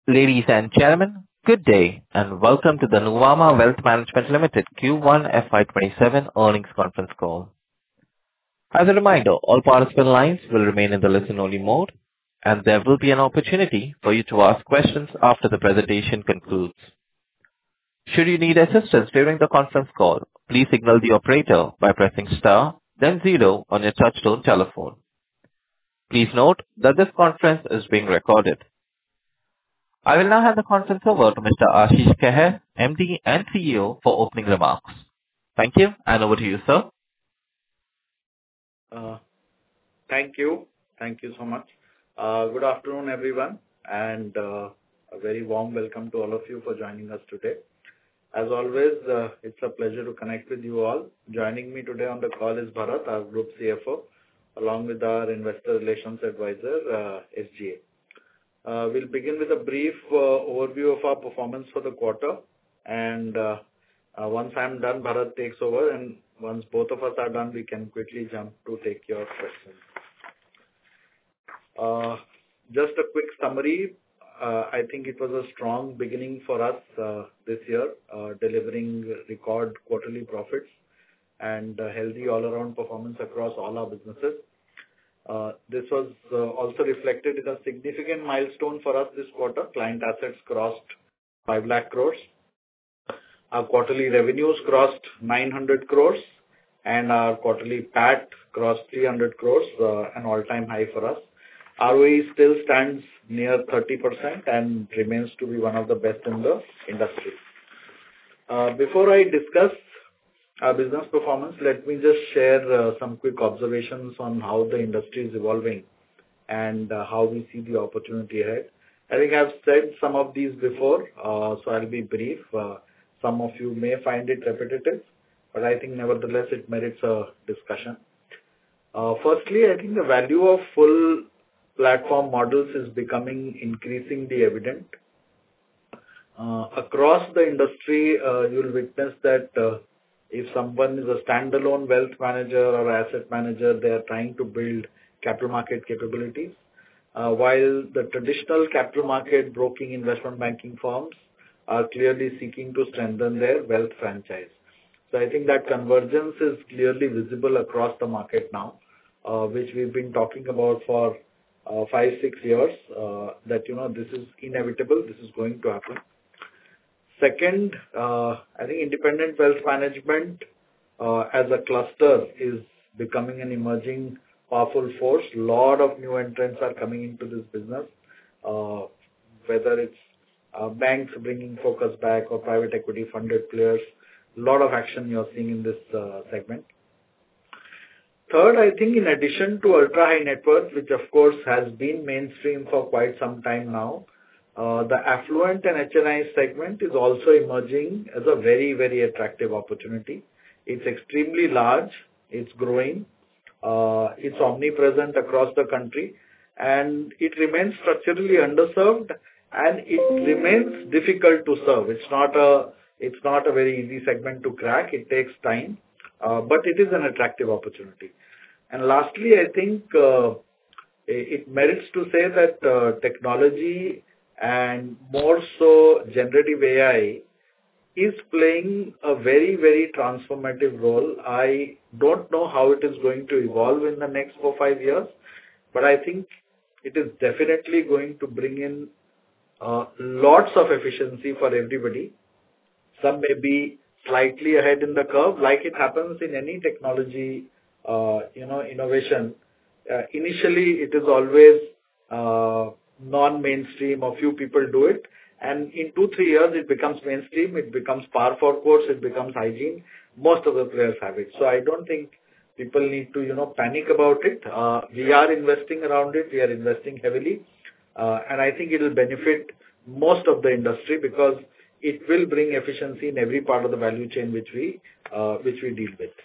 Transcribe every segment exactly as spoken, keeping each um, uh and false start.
Ladies and gentlemen, good day, and welcome to the Nuvama Wealth Management Limited Q one F Y twenty-seven earnings conference call. As a reminder, all participant lines will remain in the listen-only mode, and there will be an opportunity for you to ask questions after the presentation concludes. Should you need assistance during the conference call, please signal the operator by pressing star, then zero on your touchtone telephone. Please note that this conference is being recorded. I will now hand the conference over to Mister Ashish Kehair, M D and C E O, for opening remarks. Thank you, and over to you, sir. Uh, Thank you. Thank you so much. Uh, Good afternoon, everyone, and uh, a very warm welcome to all of you for joining us today. As always, uh, it's a pleasure to connect with you all. Joining me today on the call is Bharat, our Group C F O, along with our Investor Relations Advisor, uh, S G A. Uh, We'll begin with a brief uh, overview of our performance for the quarter, and uh, uh, once I'm done, Bharat takes over, and once both of us are done, we can quickly jump to take your questions. Uh, Just a quick summary. Uh, I think it was a strong beginning for us uh, this year, uh, delivering record quarterly profits and uh, healthy all-around performance across all our businesses. Uh, This was uh, also reflected in a significant milestone for us this quarter. Client assets crossed five lakh crores. Our quarterly revenues crossed nine hundred crores, and our quarterly P A T crossed three hundred crores, uh, an all-time high for us. R O E still stands near thirty percent and remains to be one of the best in the industry. Uh, Before I discuss our business performance, let me just share uh, some quick observations on how the industry is evolving and uh, how we see the opportunity ahead. I think I've said some of these before, uh, so I'll be brief. Uh, Some of you may find it repetitive, but I think nevertheless it merits a discussion. Uh, Firstly, I think the value of full platform models is becoming increasingly evident. Uh, Across the industry, uh, you'll witness that uh, if someone is a standalone wealth manager or asset manager, they are trying to build capital market capabilities, uh, while the traditional capital market broking investment banking firms are clearly seeking to strengthen their wealth franchise. So I think that convergence is clearly visible across the market now, uh, which we've been talking about for uh, five, six years, uh, that, you know, this is inevitable, this is going to happen. Second, uh, I think independent wealth management uh, as a cluster is becoming an emerging powerful force. A lot of new entrants are coming into this business, uh, whether it's uh, banks bringing focus back or private equity funded players. A lot of action you're seeing in this uh, segment. Third, I think in addition to ultra high net worth, which of course has been mainstream for quite some time now, Uh, the affluent and H N I segment is also emerging as a very, very attractive opportunity. It's extremely large, it's growing, uh, it's omnipresent across the country, and it remains structurally underserved, and it remains difficult to serve. It's not a, it's not a very easy segment to crack. It takes time, uh, but it is an attractive opportunity. And lastly, I think uh, it merits to say that uh, technology and more so generative A I is playing a very, very transformative role. I don't know how it is going to evolve in the next four, five years, but I think it is definitely going to bring in uh, lots of efficiency for everybody. Some may be slightly ahead in the curve, like it happens in any technology, uh, you know, innovation. Uh, initially, it is always uh, non-mainstream, or few people do it, and in two, three years it becomes mainstream, it becomes par for course, it becomes hygiene. Most of the players have it. So I don't think people need to, you know, panic about it. Uh, we are investing around it, we are investing heavily, uh, and I think it will benefit most of the industry because it will bring efficiency in every part of the value chain which we, uh, which we deal with.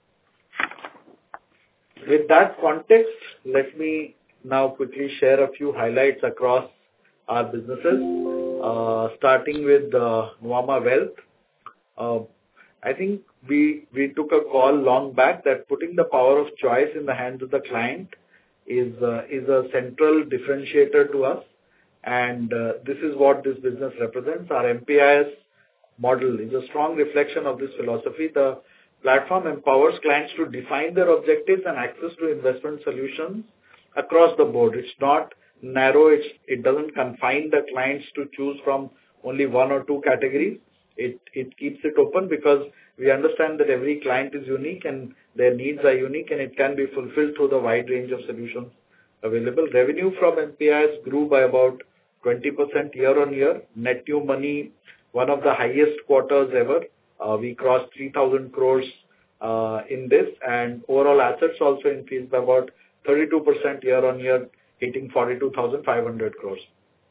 With that context, let me now quickly share a few highlights across our businesses, uh, starting with uh, Nuvama Wealth. Uh, I think we we took a call long back that putting the power of choice in the hands of the client is uh, is a central differentiator to us. And uh, this is what this business represents. Our M P I S model is a strong reflection of this philosophy. The platform empowers clients to define their objectives and access to investment solutions across the board. It's not narrow. It's, it doesn't confine the clients to choose from only one or two categories. It, it keeps it open because we understand that every client is unique and their needs are unique, and it can be fulfilled through the wide range of solutions available. Revenue from M P I S grew by about twenty percent year-on-year. Net new money, one of the highest quarters ever. Uh, we crossed three thousand crores uh, in this, and overall assets also increased by about thirty-two percent year-on-year, hitting forty-two thousand five hundred crores.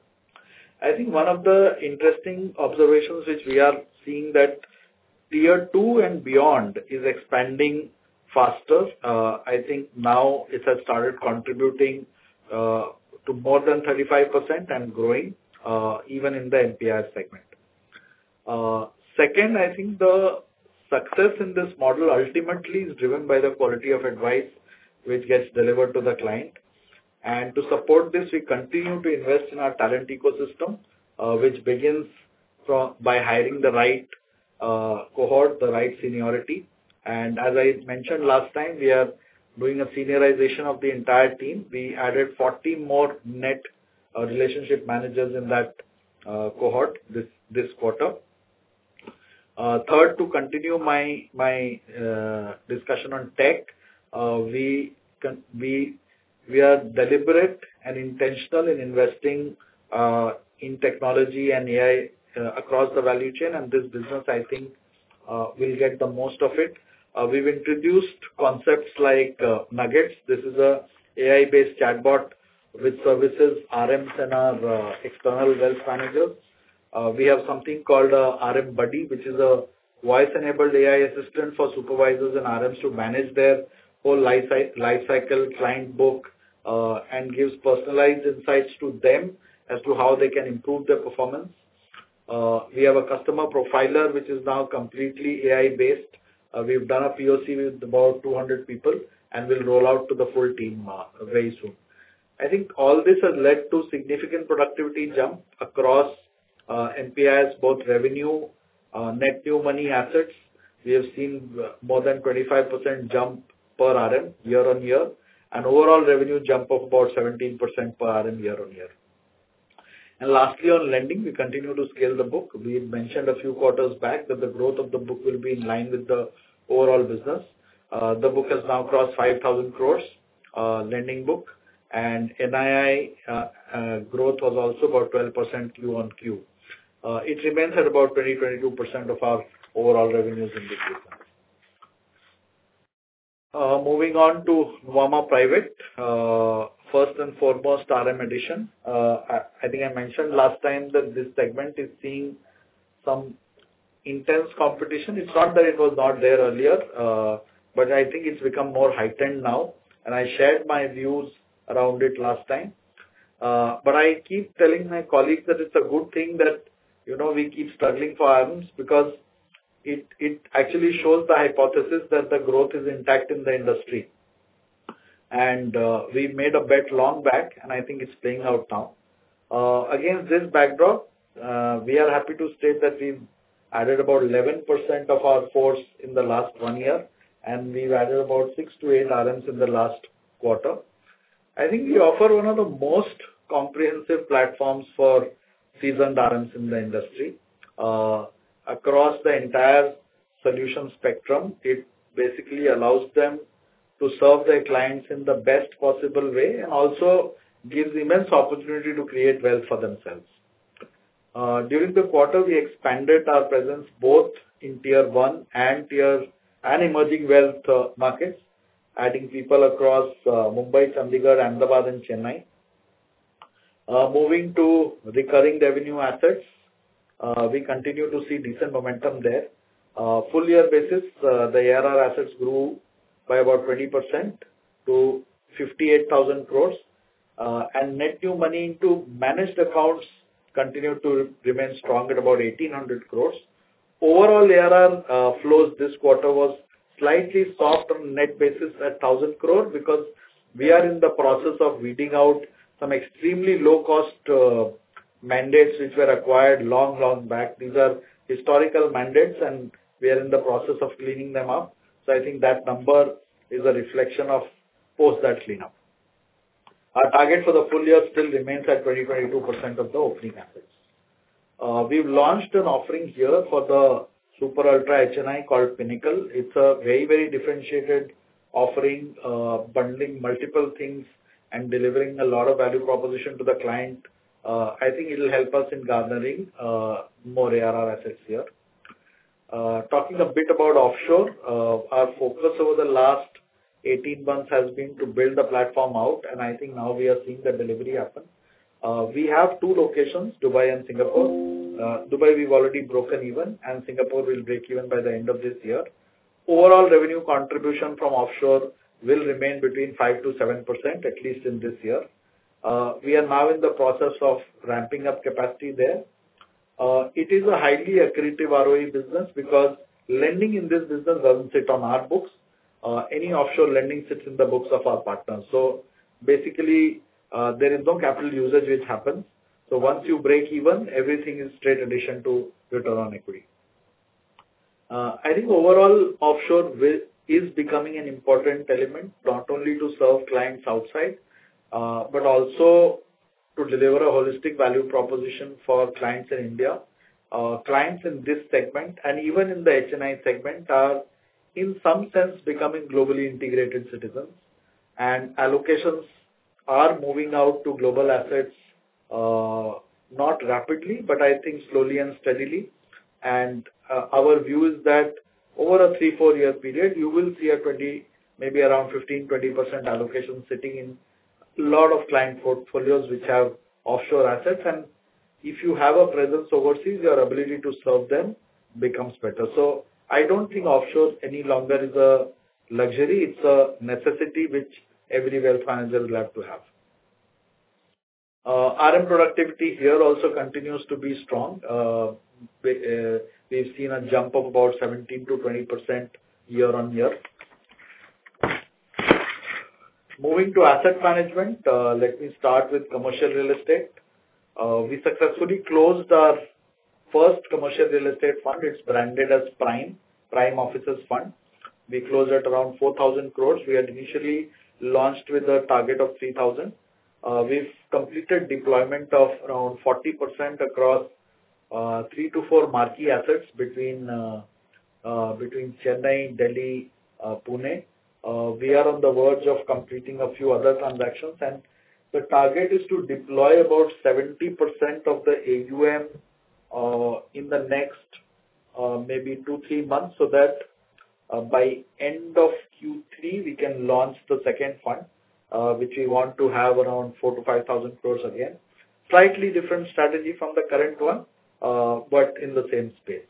I think one of the interesting observations which we are seeing that tier two and beyond is expanding faster. Uh, I think now it has started contributing uh, to more than thirty-five percent and growing uh, even in the M P I S segment. Uh, second, I think the success in this model ultimately is driven by the quality of advice which gets delivered to the client. And to support this, we continue to invest in our talent ecosystem, uh, which begins from by hiring the right uh, cohort, the right seniority. And as I mentioned last time, we are doing a seniorization of the entire team. We added forty more net uh, relationship managers in that uh, cohort this this quarter. Uh, third, to continue my my uh, discussion on tech, uh, we can, we we are deliberate and intentional in investing uh, in technology and A I uh, across the value chain, and this business, I think, uh, will get the most of it. Uh, we've introduced concepts like uh, Nuggets. This is a A I-based chatbot which services R Ms and our uh, external wealth managers. Uh, we have something called uh, R M Buddy, which is a voice-enabled A I assistant for supervisors and R Ms to manage their whole life, life cycle, client book, uh, and gives personalized insights to them as to how they can improve their performance. Uh, we have a customer profiler, which is now completely A I-based. Uh, we've done a P O C with about two hundred people and will roll out to the full team uh, very soon. I think all this has led to significant productivity jump across uh, M P I S, both revenue, uh, net new money assets. We have seen more than twenty-five percent jump per R M year on year, and overall revenue jump of about seventeen percent per R M year on year. And lastly, on lending, we continue to scale the book. We mentioned a few quarters back that the growth of the book will be in line with the overall business. Uh, the book has now crossed five thousand crores, uh, lending book, and N I I uh, uh, growth was also about twelve percent Q on Q. Uh, it remains at about twenty to twenty-two percent of our overall revenues in this business. Uh, moving on to Nuvama Private, uh, first and foremost R M addition. Uh, I, I think I mentioned last time that this segment is seeing some intense competition. It's not that it was not there earlier, uh, but I think it's become more heightened now, and I shared my views around it last time. Uh, but I keep telling my colleagues that it's a good thing that, you know, we keep struggling for R Ms because it, it actually shows the hypothesis that the growth is intact in the industry. And uh, we made a bet long back, and I think it's playing out now. Uh, against this backdrop, uh, we are happy to state that we've added about eleven percent of our force in the last one year, and we've added about six to eight R Ms in the last quarter. I think we offer one of the most comprehensive platforms for seasoned R Ms in the industry. Uh, across the entire solution spectrum, it basically allows them to serve their clients in the best possible way and also gives immense opportunity to create wealth for themselves. Uh, during the quarter, we expanded our presence both in tier one and tier and emerging wealth uh, markets, adding people across uh, Mumbai, Chandigarh, Ahmedabad, and Chennai. Uh, moving to recurring revenue assets, uh, we continue to see decent momentum there. Uh, full year basis, uh, the A R R assets grew by about twenty percent to fifty-eight thousand crores, uh, and net new money into managed accounts continued to remain strong at about eighteen hundred crores. Overall A R R uh, flows this quarter was slightly soft on net basis at one thousand crore because we are in the process of weeding out some extremely low-cost uh, mandates which were acquired long, long back. These are historical mandates, and we are in the process of cleaning them up. So I think that number is a reflection of post that cleanup. Our target for the full year still remains at twenty to twenty-two percent of the opening assets. Uh, we've launched an offering here for the Super Ultra H N I called Pinnacle. It's a very, very differentiated offering, uh, bundling multiple things and delivering a lot of value proposition to the client. Uh, I think it will help us in garnering uh, more A R R assets here. Uh, talking a bit about offshore, uh, our focus over the last eighteen months has been to build the platform out, and I think now we are seeing the delivery happen. Uh, we have two locations, Dubai and Singapore. Uh, Dubai we've already broken even, and Singapore will break even by the end of this year. Overall revenue contribution from offshore will remain between five to seven percent, at least in this year. Uh, we are now in the process of ramping up capacity there. Uh, it is a highly accretive R O E business because lending in this business doesn't sit on our books. Uh, any offshore lending sits in the books of our partners. So basically, uh, there is no capital usage which happens. So once you break even, everything is straight addition to return on equity. Uh, I think overall offshore will, is becoming an important element, not only to serve clients outside, uh, but also to deliver a holistic value proposition for clients in India. Uh, clients in this segment and even in the H N I segment are in some sense becoming globally integrated citizens, and allocations are moving out to global assets, uh, not rapidly, but I think slowly and steadily. And uh, our view is that over a three, four year period, you will see a twenty, maybe around fifteen, twenty percent allocation sitting in a lot of client portfolios which have offshore assets. And if you have a presence overseas, your ability to serve them becomes better. So I don't think offshore any longer is a luxury. It's a necessity which every wealth manager will have to have. Uh, R M productivity here also continues to be strong. Uh, we, uh, we've seen a jump of about seventeen to twenty percent year on year. Moving to asset management, uh, let me start with commercial real estate. Uh, we successfully closed our first commercial real estate fund. It's branded as Prime, Prime Offices Fund. We closed at around four thousand crores. We had initially launched with a target of three thousand. Uh, we've completed deployment of around forty percent across uh, three to four marquee assets between uh, uh, between Chennai, Delhi, uh, Pune. Uh, we are on the verge of completing a few other transactions, and the target is to deploy about seventy percent of the A U M uh, in the next uh, maybe two, three months, so that uh, by end of Q three we can launch the second fund, uh, which we want to have around four to five thousand crores again. Slightly different strategy from the current one, uh, but in the same space.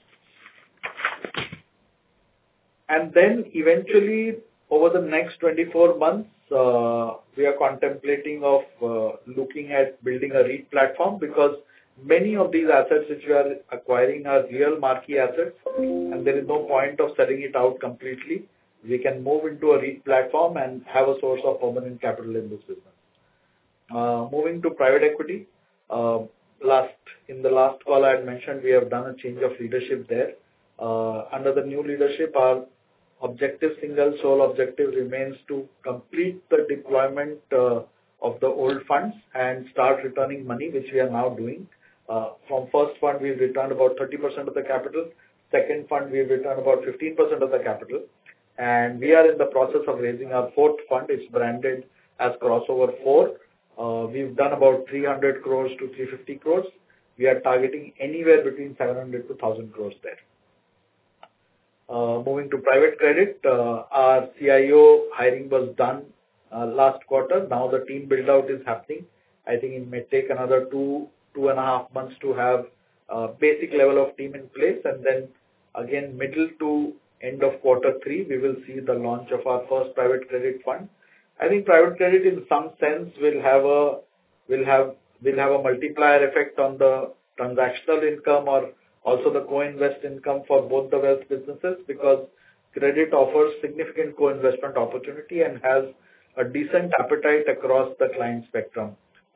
And then eventually, over the next twenty-four months, uh, we are contemplating of uh, looking at building a REIT platform, because many of these assets which we are acquiring are real marquee assets, and there is no point of selling it out completely. We can move into a REIT platform and have a source of permanent capital in this business. Uh, moving to private equity, uh, last in the last call I had mentioned we have done a change of leadership there. Uh, under the new leadership, our objective, single sole objective remains to complete the deployment uh, of the old funds and start returning money, which we are now doing. Uh, from first fund, we've returned about thirty percent of the capital. Second fund, we've returned about fifteen percent of the capital. And we are in the process of raising our fourth fund. It's branded as Crossover four. Uh, we've done about three hundred crores to three hundred fifty crores. We are targeting anywhere between seven hundred to one thousand crores there. Uh, moving to private credit, uh, our C I O hiring was done uh, last quarter. Now the team build out is happening. I think it may take another two, two and a half months to have a basic level of team in place. And then again, middle to end of quarter three, we will see the launch of our first private credit fund. I think private credit in some sense will have a, will have, will have a multiplier effect on the transactional income or also the co-invest income for both the wealth businesses, because credit offers significant co-investment opportunity and has a decent appetite across the client spectrum.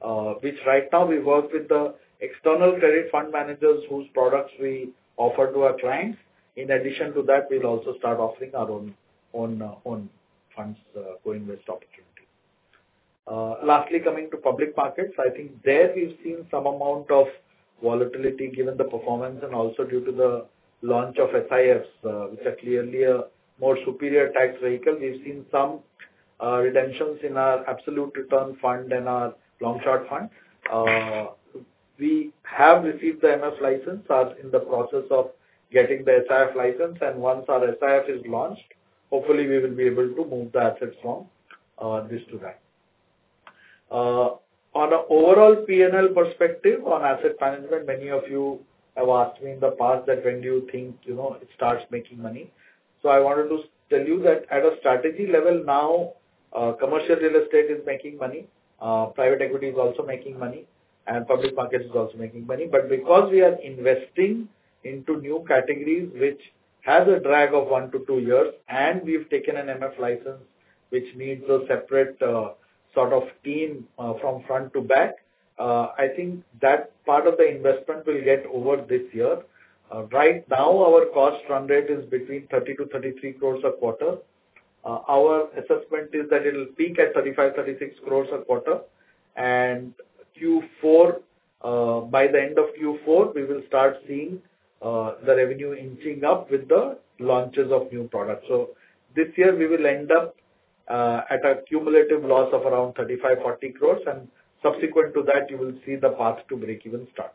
uh, which right now we work with the external credit fund managers whose products we offer to our clients. In addition to that, we'll also start offering our own own uh, own funds uh, co-invest opportunities. Uh, lastly, coming to public markets, I think there we've seen some amount of volatility given the performance and also due to the launch of S I Fs, uh, which are clearly a more superior tax vehicle. We've seen some uh, redemptions in our absolute return fund and our long short fund. Uh, we have received the M F license, are in the process of getting the S I F license, and once our S I F is launched, hopefully we will be able to move the assets from uh, this to that. Uh, on an overall P and L perspective on asset management, many of you have asked me in the past that when do you think, you know, it starts making money. So I wanted to tell you that at a strategy level now, uh, commercial real estate is making money, uh, private equity is also making money, and public markets is also making money. But because we are investing into new categories which has a drag of one to two years, and we've taken an M F license which needs a separate uh, sort of team uh, from front to back, uh, I think that part of the investment will get over this year. Uh, right now, our cost run rate is between thirty to thirty-three crores a quarter. Uh, our assessment is that it will peak at thirty-five, thirty-six crores a quarter, and Q four, uh, by the end of Q four, we will start seeing uh, the revenue inching up with the launches of new products. So this year we will end up uh, at a cumulative loss of around thirty-five, forty crores, and subsequent to that, you will see the path to break even start.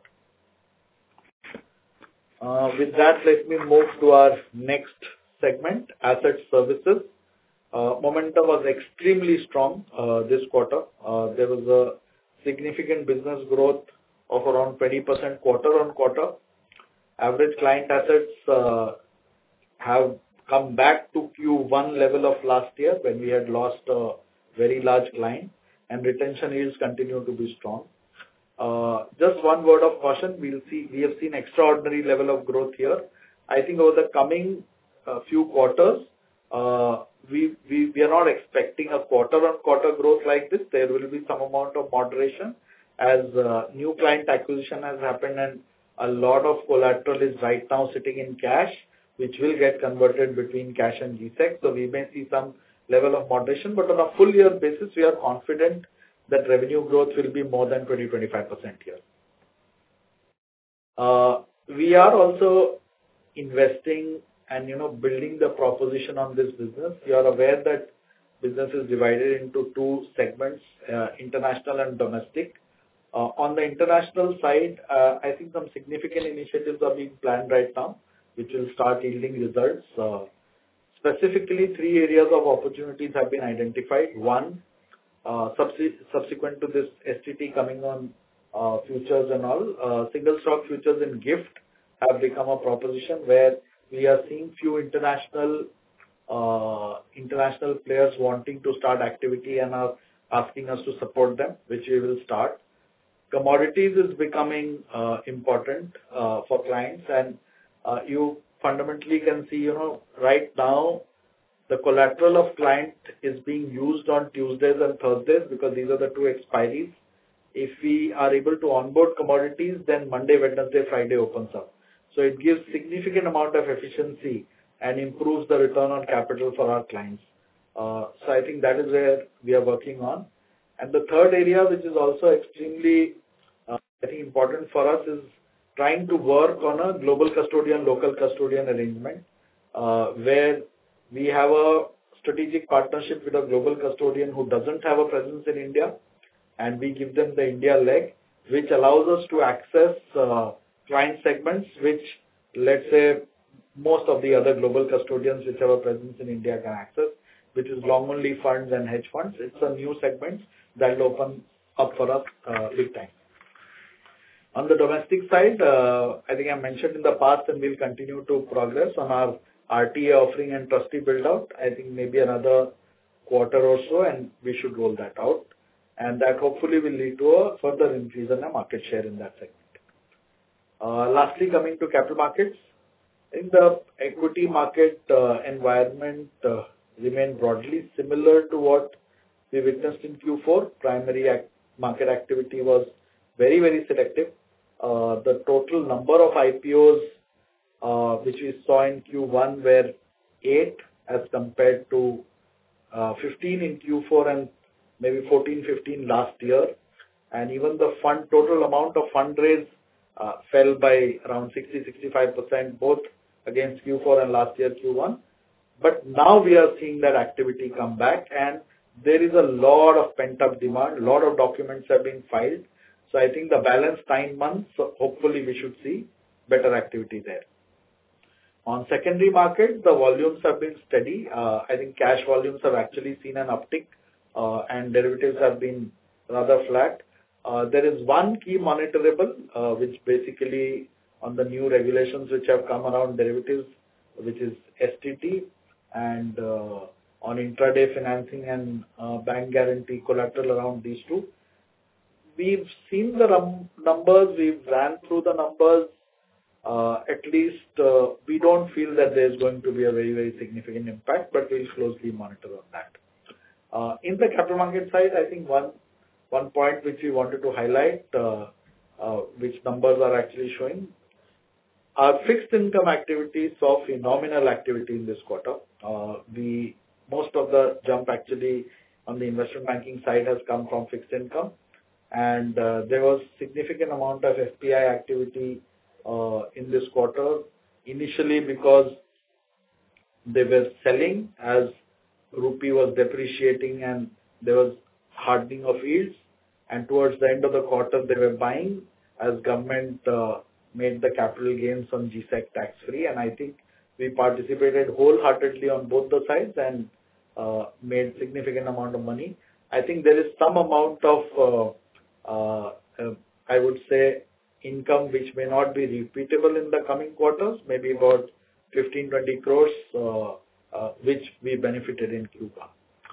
Uh, with that, let me move to our next segment, asset services. Uh, momentum was extremely strong uh, this quarter. Uh, there was a significant business growth of around twenty percent quarter on quarter. Average client assets uh, have come back to Q one level of last year when we had lost a very large client, and retention yields continue to be strong. Uh, just one word of caution, we'll see, we have seen extraordinary level of growth here. I think over the coming uh, few quarters, uh, we, we, we are not expecting a quarter-on-quarter growth like this. There will be some amount of moderation as uh, new client acquisition has happened and a lot of collateral is right now sitting in cash, which will get converted between cash and G SEC. So we may see some level of moderation, but on a full year basis, we are confident that revenue growth will be more than twenty to twenty-five percent here. Uh, we are also investing and, you know, building the proposition on this business. You are aware that business is divided into two segments, uh, international and domestic. Uh, on the international side, uh, I think some significant initiatives are being planned right now, which will start yielding results. Uh, specifically, three areas of opportunities have been identified. One, Uh, subsequent to this S T T coming on uh, futures and all, uh, single stock futures in GIFT have become a proposition where we are seeing few international uh, international players wanting to start activity and are asking us to support them, which we will start. Commodities is becoming uh, important uh, for clients, and uh, you fundamentally can see, you know, right now, the collateral of client is being used on Tuesdays and Thursdays because these are the two expiries. If we are able to onboard commodities, then Monday, Wednesday, Friday opens up. So it gives significant amount of efficiency and improves the return on capital for our clients. Uh, so I think that is where we are working on. And the third area, which is also extremely, uh, I think, important for us, is trying to work on a global custodian, local custodian arrangement, uh, where we have a strategic partnership with a global custodian who doesn't have a presence in India, and we give them the India leg, which allows us to access uh, client segments which, let's say, most of the other global custodians which have a presence in India can access, which is long-only funds and hedge funds. It's a new segment that will open up for us uh, big time. On the domestic side, uh, I think I mentioned in the past and we'll continue to progress on our R T A offering and trustee build-out. I think maybe another quarter or so, and we should roll that out. And that hopefully will lead to a further increase in the market share in that segment. Uh, lastly, coming to capital markets, in the equity market uh, environment uh, remain broadly similar to what we witnessed in Q four. Primary market activity was very, very selective. Uh, the total number of I P Os uh, which we saw in Q one were eight as compared to uh, fifteen in Q four and maybe fourteen, fifteen last year. And even the fund total amount of fundraise uh, fell by around sixty, sixty-five percent both against Q four and last year Q one. But now we are seeing that activity come back, and there is a lot of pent-up demand. A lot of documents have been filed. So I think the balance nine months, so hopefully we should see better activity there. On secondary market, the volumes have been steady. Uh, I think cash volumes have actually seen an uptick, uh, and derivatives have been rather flat. Uh, there is one key monitorable, uh, which basically on the new regulations which have come around derivatives, which is S T T, and uh, on intraday financing and uh, bank guarantee collateral around these two. We've seen the num- numbers, we've ran through the numbers. Uh, at least uh, we don't feel that there's going to be a very, very significant impact, but we'll closely monitor on that. Uh, in the capital market side, I think one one point which we wanted to highlight, uh, uh, which numbers are actually showing, our fixed income activity saw phenomenal activity in this quarter. Uh, we most of the jump actually on the investment banking side has come from fixed income, and uh, there was significant amount of F P I activity uh, in this quarter. Initially, because they were selling as rupee was depreciating and there was hardening of yields, and towards the end of the quarter they were buying as government uh, made the capital gains on G SEC tax free, and I think we participated wholeheartedly on both the sides and uh, made significant amount of money. I think there is some amount of uh, uh, uh, I would say income which may not be repeatable in the coming quarters, maybe about fifteen, twenty crores, uh, uh, which we benefited in Q one.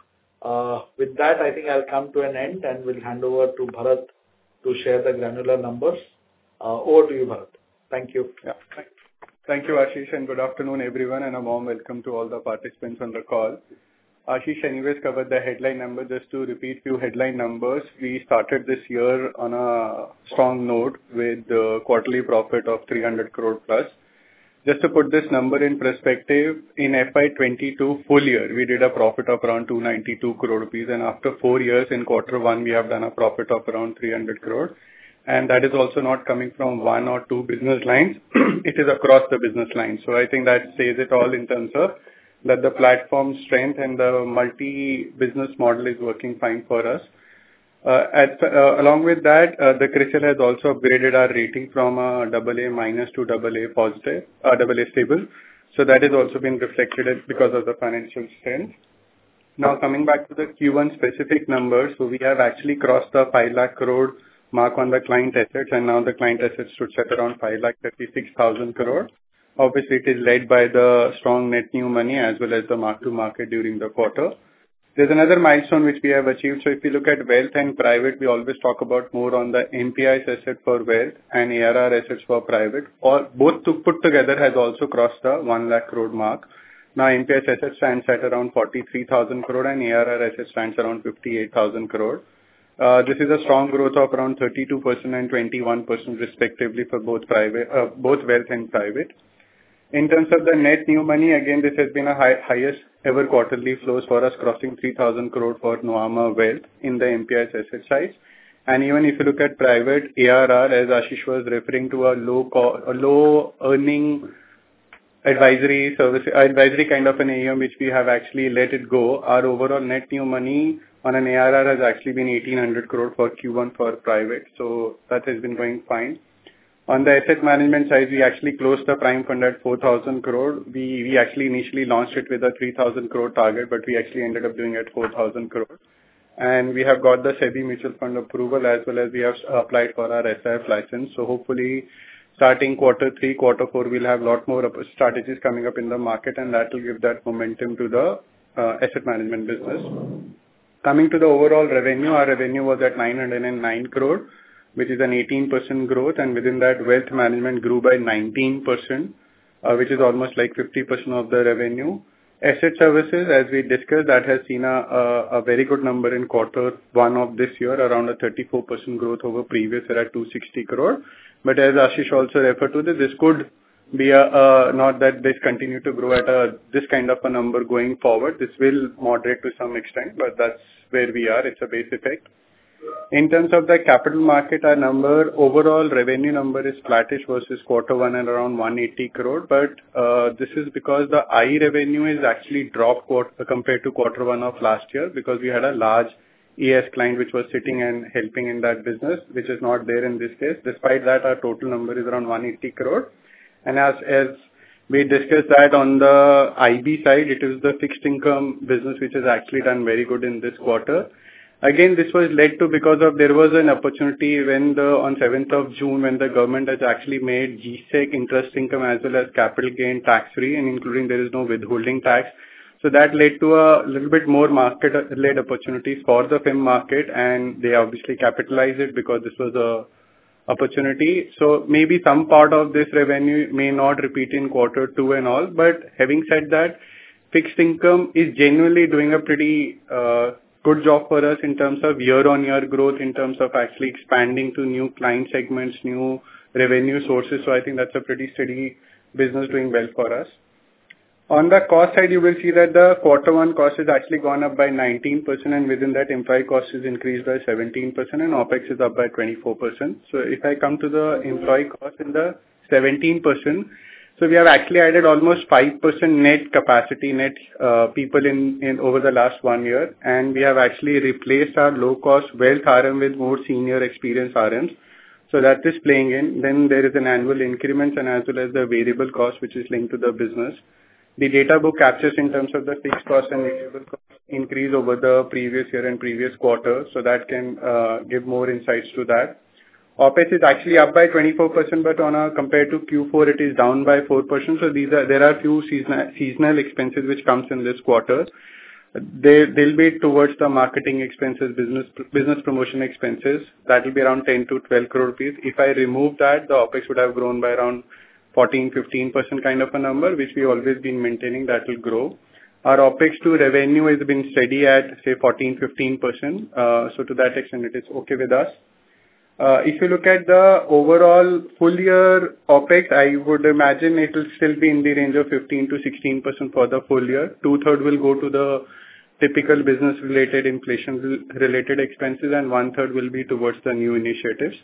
Uh, with that, I think I'll come to an end and will hand over to Bharat to share the granular numbers. Uh, over to you, Bharat. Thank you. Yeah. Thank you, Ashish, and good afternoon, everyone, and a warm welcome to all the participants on the call. Ashish anyways covered the headline number. Just to repeat few headline numbers, we started this year on a strong note with the quarterly profit of three hundred crore plus. Just to put this number in perspective, in F Y twenty-two full year, we did a profit of around two hundred ninety-two crore rupees, and after four years in quarter one, we have done a profit of around three hundred crore. And that is also not coming from one or two business lines. It is across the business lines. So I think that says it all in terms of that the platform strength and the multi-business model is working fine for us. Uh, at, uh, along with that, uh, the CRISIL has also upgraded our rating from a double A minus to double A positive, uh, double A stable. So that has also been reflected because of the financial strength. Now coming back to the Q one specific numbers, so we have actually crossed the five lakh crore mark on the client assets, and now the client assets should set around five lakh thirty-six thousand crore. Obviously, it is led by the strong net new money as well as the mark to market during the quarter. There's another milestone which we have achieved. So if you look at wealth and private, we always talk about more on the M P I S asset for wealth and A R R assets for private. Or both to put together has also crossed the one lakh crore mark. Now M P I S asset stands at around forty-three thousand crore and A R R asset stands around fifty-eight thousand crore. Uh, this is a strong growth of around thirty-two percent and twenty-one percent respectively for both private, uh, both wealth and private. In terms of the net new money, again, this has been a high, highest ever quarterly flows for us, crossing three thousand crore for Nuvama Wealth in the M P I S asset size. And even if you look at private A R R, as Ashish was referring to, a low co- a low earning advisory service, advisory kind of an A U M, which we have actually let it go. Our overall net new money on an A R R has actually been eighteen hundred crore for Q one for private. So that has been going fine. On the asset management side, we actually closed the prime fund at four thousand crore. We we actually initially launched it with a three thousand crore target, but we actually ended up doing it four thousand crore. And we have got the SEBI mutual fund approval as well as we have applied for our S I F license. So hopefully, starting quarter three, quarter four, we'll have a lot more strategies coming up in the market, and that will give that momentum to the uh, asset management business. Coming to the overall revenue, our revenue was at nine hundred nine crore, which is an eighteen percent growth, and within that, wealth management grew by nineteen percent, uh, which is almost like fifty percent of the revenue. Asset services, as we discussed, that has seen a a very good number in quarter one of this year, around a thirty-four percent growth over previous year at two hundred sixty crore. But as Ashish also referred to, this, this could be a a- not that this continue to grow at a this kind of a number going forward. This will moderate to some extent, but that's where we are. It's a base effect. In terms of the capital market, our number, overall revenue number is flattish versus quarter one at around one hundred eighty crore. But uh, this is because the I revenue is actually dropped quar- compared to quarter one of last year, because we had a large E S client which was sitting and helping in that business, which is not there in this case. Despite that, our total number is around one hundred eighty crore. And as as we discussed that on the I B side, it is the fixed income business which has actually done very good in this quarter. Again, this was led to because of there was an opportunity when the on seventh of June, when the government has actually made G SEC interest income as well as capital gain tax-free, and including there is no withholding tax. So that led to a little bit more market-led opportunities for the F I M market, and they obviously capitalized it because this was a opportunity. So maybe some part of this revenue may not repeat in quarter two and all. But having said that, fixed income is genuinely doing a pretty uh, good job for us in terms of year-on-year growth, in terms of actually expanding to new client segments, new revenue sources. So I think that's a pretty steady business doing well for us. On the cost side, you will see that the quarter one cost has actually gone up by nineteen percent, and within that, employee cost is increased by seventeen percent, and OpEx is up by twenty-four percent. So if I come to the employee cost in the seventeen percent, so we have actually added almost five percent net capacity, net uh, people in, in over the last one year, and we have actually replaced our low-cost wealth R M with more senior experienced R Ms. So that is playing in. Then there is an annual increment and as well as the variable cost, which is linked to the business. The data book captures in terms of the fixed cost and variable cost increase over the previous year and previous quarter, so that can uh, give more insights to that. OpEx is actually up by twenty-four percent, but on a compared to Q four, it is down by four percent. So these are, there are few seasonal, seasonal expenses which comes in this quarter. They, they'll be towards the marketing expenses, business, business promotion expenses. That will be around ten to twelve crore rupees. If I remove that, the OpEx would have grown by around fourteen to fifteen percent kind of a number, which we always been maintaining, that will grow. Our OpEx to revenue has been steady at, say, fourteen to fifteen percent. Uh, so to that extent, it is okay with us. Uh, if you look at the overall full year OpEx, I would imagine it will still be in the range of fifteen to sixteen percent for the full year. Two-thirds will go to the typical business-related, inflation-related expenses, and one-third will be towards the new initiatives.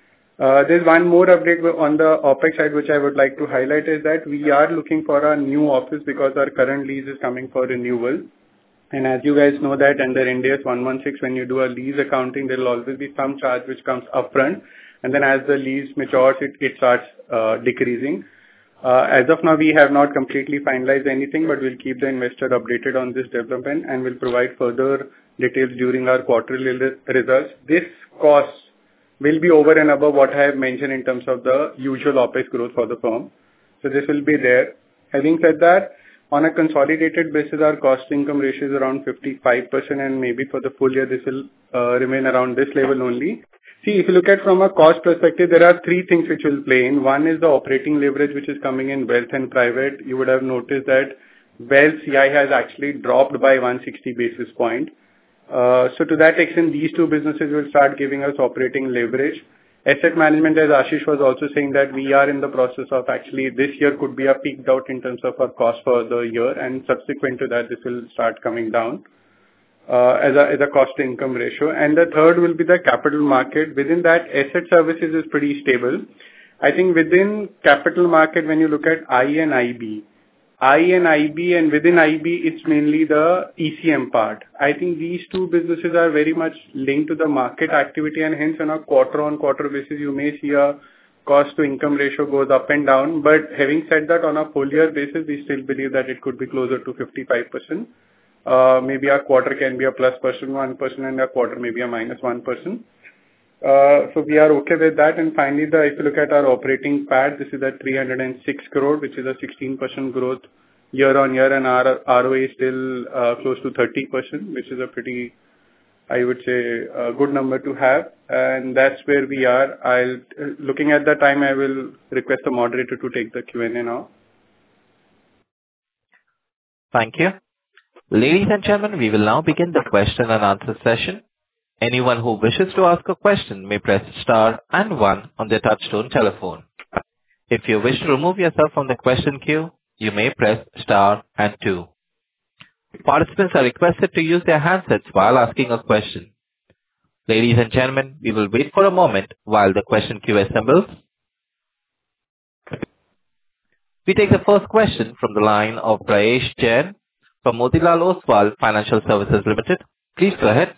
Uh, There's one more update on the OpEx side, which I would like to highlight, is that we are looking for a new office because our current lease is coming for renewal. And as you guys know that under Ind AS one sixteen, when you do a lease accounting, there will always be some charge which comes upfront, and then as the lease matures, it, it starts uh, decreasing. Uh, as of now, we have not completely finalized anything, but we'll keep the investor updated on this development and will provide further details during our quarterly results. This cost will be over and above what I have mentioned in terms of the usual OpEx growth for the firm. So this will be there. Having said that, on a consolidated basis, our cost-income ratio is around fifty-five percent, and maybe for the full year, this will uh, remain around this level only. See, if you look at from a cost perspective, there are three things which will play in. One is the operating leverage, which is coming in wealth and private. You would have noticed that wealth C I has actually dropped by one hundred sixty basis points. Uh, so to that extent, these two businesses will start giving us operating leverage. Asset management, as Ashish was also saying, that we are in the process of actually this year could be a peaked out in terms of our cost for the year, and subsequent to that, this will start coming down uh, as a as a cost to income ratio. And the third will be the capital market. Within that, asset services is pretty stable. I think within capital market, when you look at I and I B, I and I B, and within I B, it's mainly the E C M part. I think these two businesses are very much linked to the market activity, and hence on a quarter-on-quarter basis, you may see a cost-to-income ratio goes up and down. But having said that, on a full-year basis, we still believe that it could be closer to fifty-five percent. Uh, maybe a quarter can be a plus percent, one percent, and a quarter maybe a minus one percent. Uh, so we are okay with that. And finally, the if you look at our operating P A T, this is at three hundred six crore, which is a sixteen percent growth year on year, and our R O A is still uh, close to thirty percent, which is a pretty, I would say, a good number to have. And that's where we are. I'll looking at the time, I will request the moderator to take the Q and A now. Thank you. Ladies and gentlemen, we will now begin the question and answer session. Anyone who wishes to ask a question may press star and one on their touchtone telephone. If you wish to remove yourself from the question queue, you may press star and two. Participants are requested to use their handsets while asking a question. Ladies and gentlemen, we will wait for a moment while the question queue assembles. We take the first question from the line of Prayesh Jain from Motilal Oswal Financial Services Limited. Please go ahead.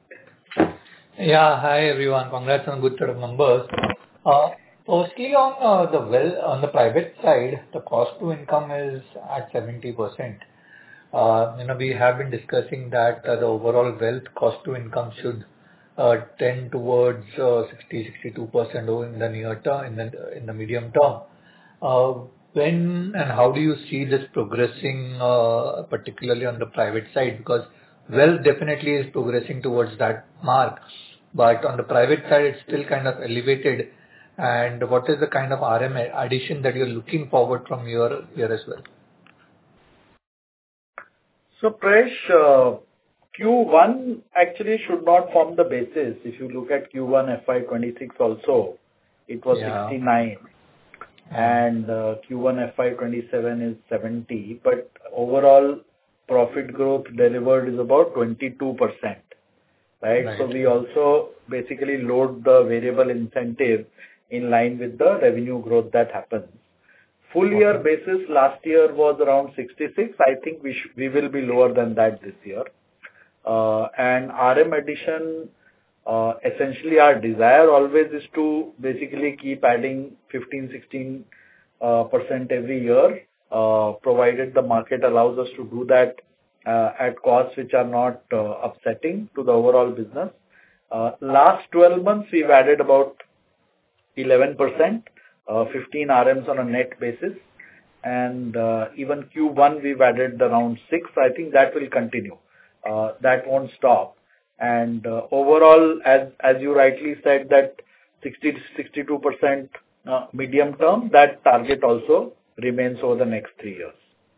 Yeah. Hi, everyone. Congrats on good set of numbers. Uh, Firstly, on uh, the well, on the private side, the cost to income is at seventy percent. Uh, You know, we have been discussing that uh, the overall wealth cost to income should uh, tend towards uh, sixty to sixty-two percent in the near term, in the in the medium term. Uh, When and how do you see this progressing, uh, particularly on the private side? Because wealth definitely is progressing towards that mark, but on the private side, it's still kind of elevated. And what is the kind of R M addition that you're looking forward from here here as well? So, Prayesh, uh, Q one actually should not form the basis. If you look at Q one F Y twenty-six also, it was Yeah. sixty-nine. And uh, Q one F Y twenty-seven is seventy, but overall profit growth delivered is about twenty-two percent, right? Right. So we also basically load the variable incentive in line with the revenue growth that happens. Full year Okay. basis last year was around sixty-six. I think we sh- we will be lower than that this year. Uh, and R M addition, uh, essentially our desire always is to basically keep adding fifteen to sixteen uh, percent every year, uh, provided the market allows us to do that uh, at costs which are not uh, upsetting to the overall business. Uh, last twelve months, we've added about eleven percent, uh, fifteen R Ms on a net basis. And uh, even Q one, we've added around six. I think that will continue. Uh, that won't stop. And uh, overall, as as you rightly said, that sixty to sixty-two percent uh, medium term, that target also remains over the next three years.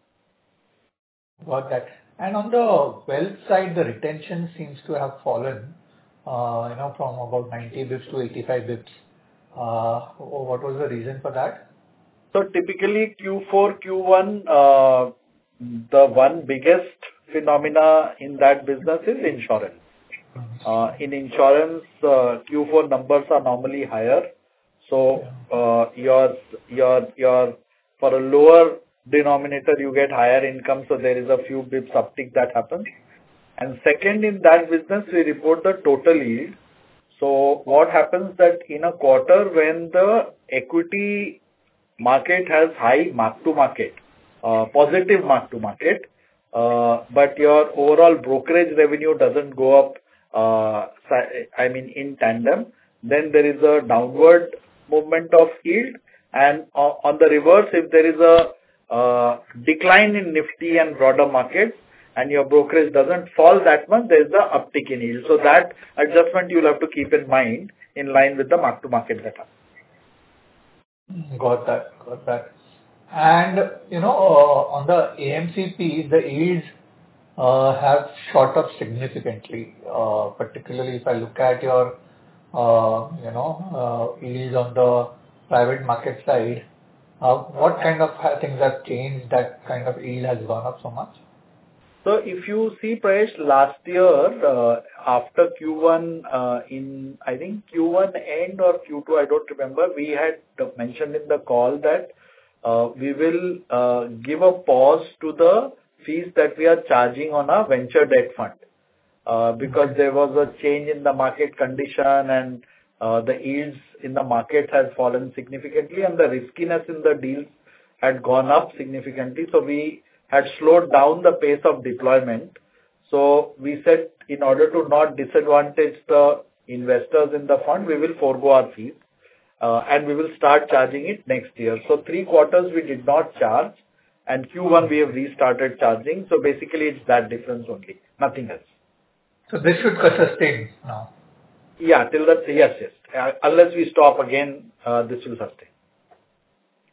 Got that. And on the wealth side, the retention seems to have fallen, uh, you know, from about ninety basis points to eighty-five basis points. Uh, What was the reason for that? So typically Q four, Q one, uh, the one biggest phenomena in that business is insurance. Uh, in insurance, uh, Q four numbers are normally higher. So uh, your your your for a lower denominator you get higher income. So there is a few bips uptick that happens. And second, in that business we report the total yield. So what happens that in a quarter when the equity market has high mark to market, uh, positive mark to market, uh, but your overall brokerage revenue doesn't go up, uh, si- I mean in tandem, then there is a downward movement of yield, and o- on the reverse, if there is a uh, decline in Nifty and broader markets, and your brokerage doesn't fall that much, there is the uptick in yield. So that adjustment you'll have to keep in mind in line with the mark to market data. Got that. Got that. And, you know, uh, on the A M C piece, the yields uh, have shot up significantly, uh, particularly if I look at your, uh, you know, uh, yields on the private market side. Uh, What kind of ha- things have changed that kind of yield has gone up so much? So if you see, Prayesh, last year, uh, after Q one, uh, in, I think Q one end or Q two, I don't remember, we had mentioned in the call that uh, we will uh, give a pause to the fees that we are charging on our venture debt fund. Uh, because there was a change in the market condition and uh, the yields in the market has fallen significantly and the riskiness in the deals had gone up significantly. So we had slowed down the pace of deployment. So we said in order to not disadvantage the investors in the fund, we will forego our fees uh, and we will start charging it next year. So three quarters we did not charge and Q one we have restarted charging. So basically it's that difference only, nothing else. So this should sustain now. Yeah, till that, yes, yes. Uh, unless we stop again, uh, this will sustain.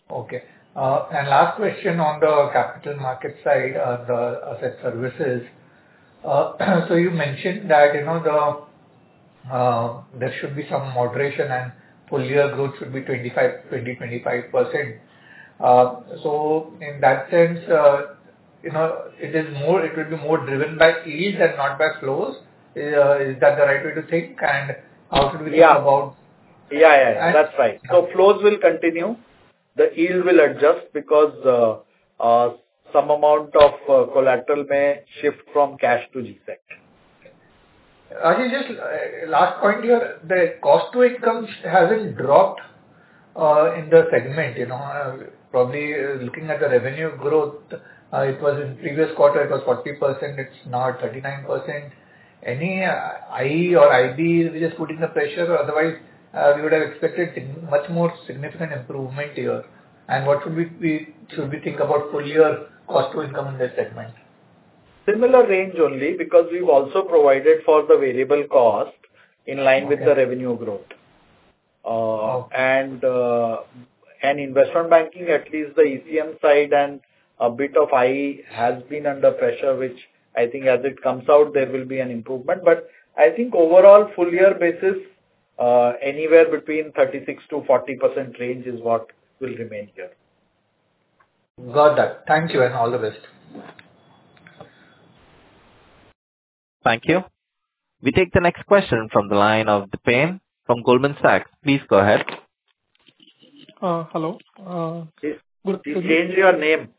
Okay. Uh, And last question on the capital market side, uh, the asset services. Uh, So you mentioned that, you know, the uh, there should be some moderation and full year growth should be twenty-five, twenty, twenty-five percent. Uh, So in that sense, uh, you know, it is more, it will be more driven by yields and not by flows. Uh, Is that the right way to think? And how should we think Yeah. about... Yeah, yeah, yeah, And- that's right. So flows will continue. The yield will adjust because uh, uh, some amount of uh, collateral may shift from cash to G SEC. Ashish, just uh, last point here, the cost to income hasn't dropped uh, in the segment, you know. uh, Probably uh, looking at the revenue growth, uh, it was in previous quarter, it was forty percent, it's now at thirty-nine percent. Any uh, I E or I B which is putting the pressure, otherwise, uh, we would have expected sig- much more significant improvement here. And what should we we- should we think about full year cost to income in this segment? Similar range only because we've also provided for the variable cost in line with Okay. the revenue growth. Uh, Okay. And uh, and investment banking, at least the E C M side and a bit of I E has been under pressure, which I think as it comes out, there will be an improvement. But I think overall full year basis, uh, anywhere between thirty-six to forty percent range is what will remain here. Got that. Thank you and all the best. Thank you. We take the next question from the line of Dipen from Goldman Sachs. Please go ahead. Uh, Hello. Uh, Please, Good please evening. change your name.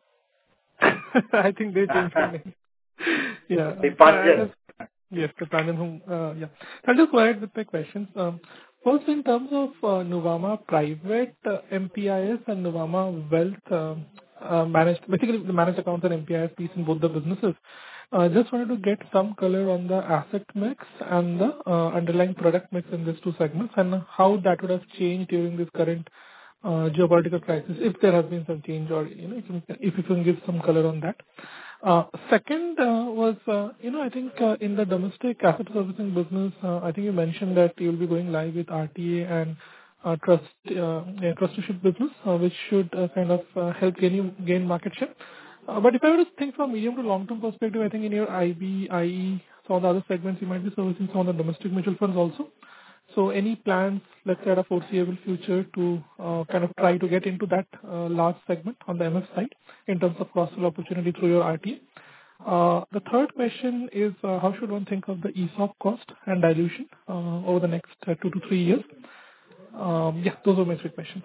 I think they changed the name. Yeah. Dipanjan. uh, I- Yes, Dipanjan. whom, uh, Yeah. I'll just go ahead with my questions. Um, First, in terms of uh, Nuvama Private uh, M P I S and Nuvama Wealth um, uh, managed, basically the managed accounts and M P I S piece in both the businesses. Uh, Just wanted to get some color on the asset mix and the uh, underlying product mix in these two segments, and how that would have changed during this current uh, geopolitical crisis, if there has been some change, or, you know, if you can if you can give some color on that. Uh, Second uh, was, uh, you know, I think uh, in the domestic asset servicing business, uh, I think you mentioned that you'll be going live with R T A and uh, trust uh, yeah, trusteeship business, uh, which should uh, kind of uh, help gain you gain market share. Uh, But if I were to think from medium to long-term perspective, I think in your I B, I E, some of the other segments, you might be servicing some of the domestic mutual funds also. So any plans, let's say, at a foreseeable future to uh, kind of try to get into that uh, large segment on the M F side in terms of cross-sell opportunity through your R T A? Uh, The third question is, uh, how should one think of the E S O P cost and dilution uh, over the next uh, two to three years? Um, Yeah, those are my three questions.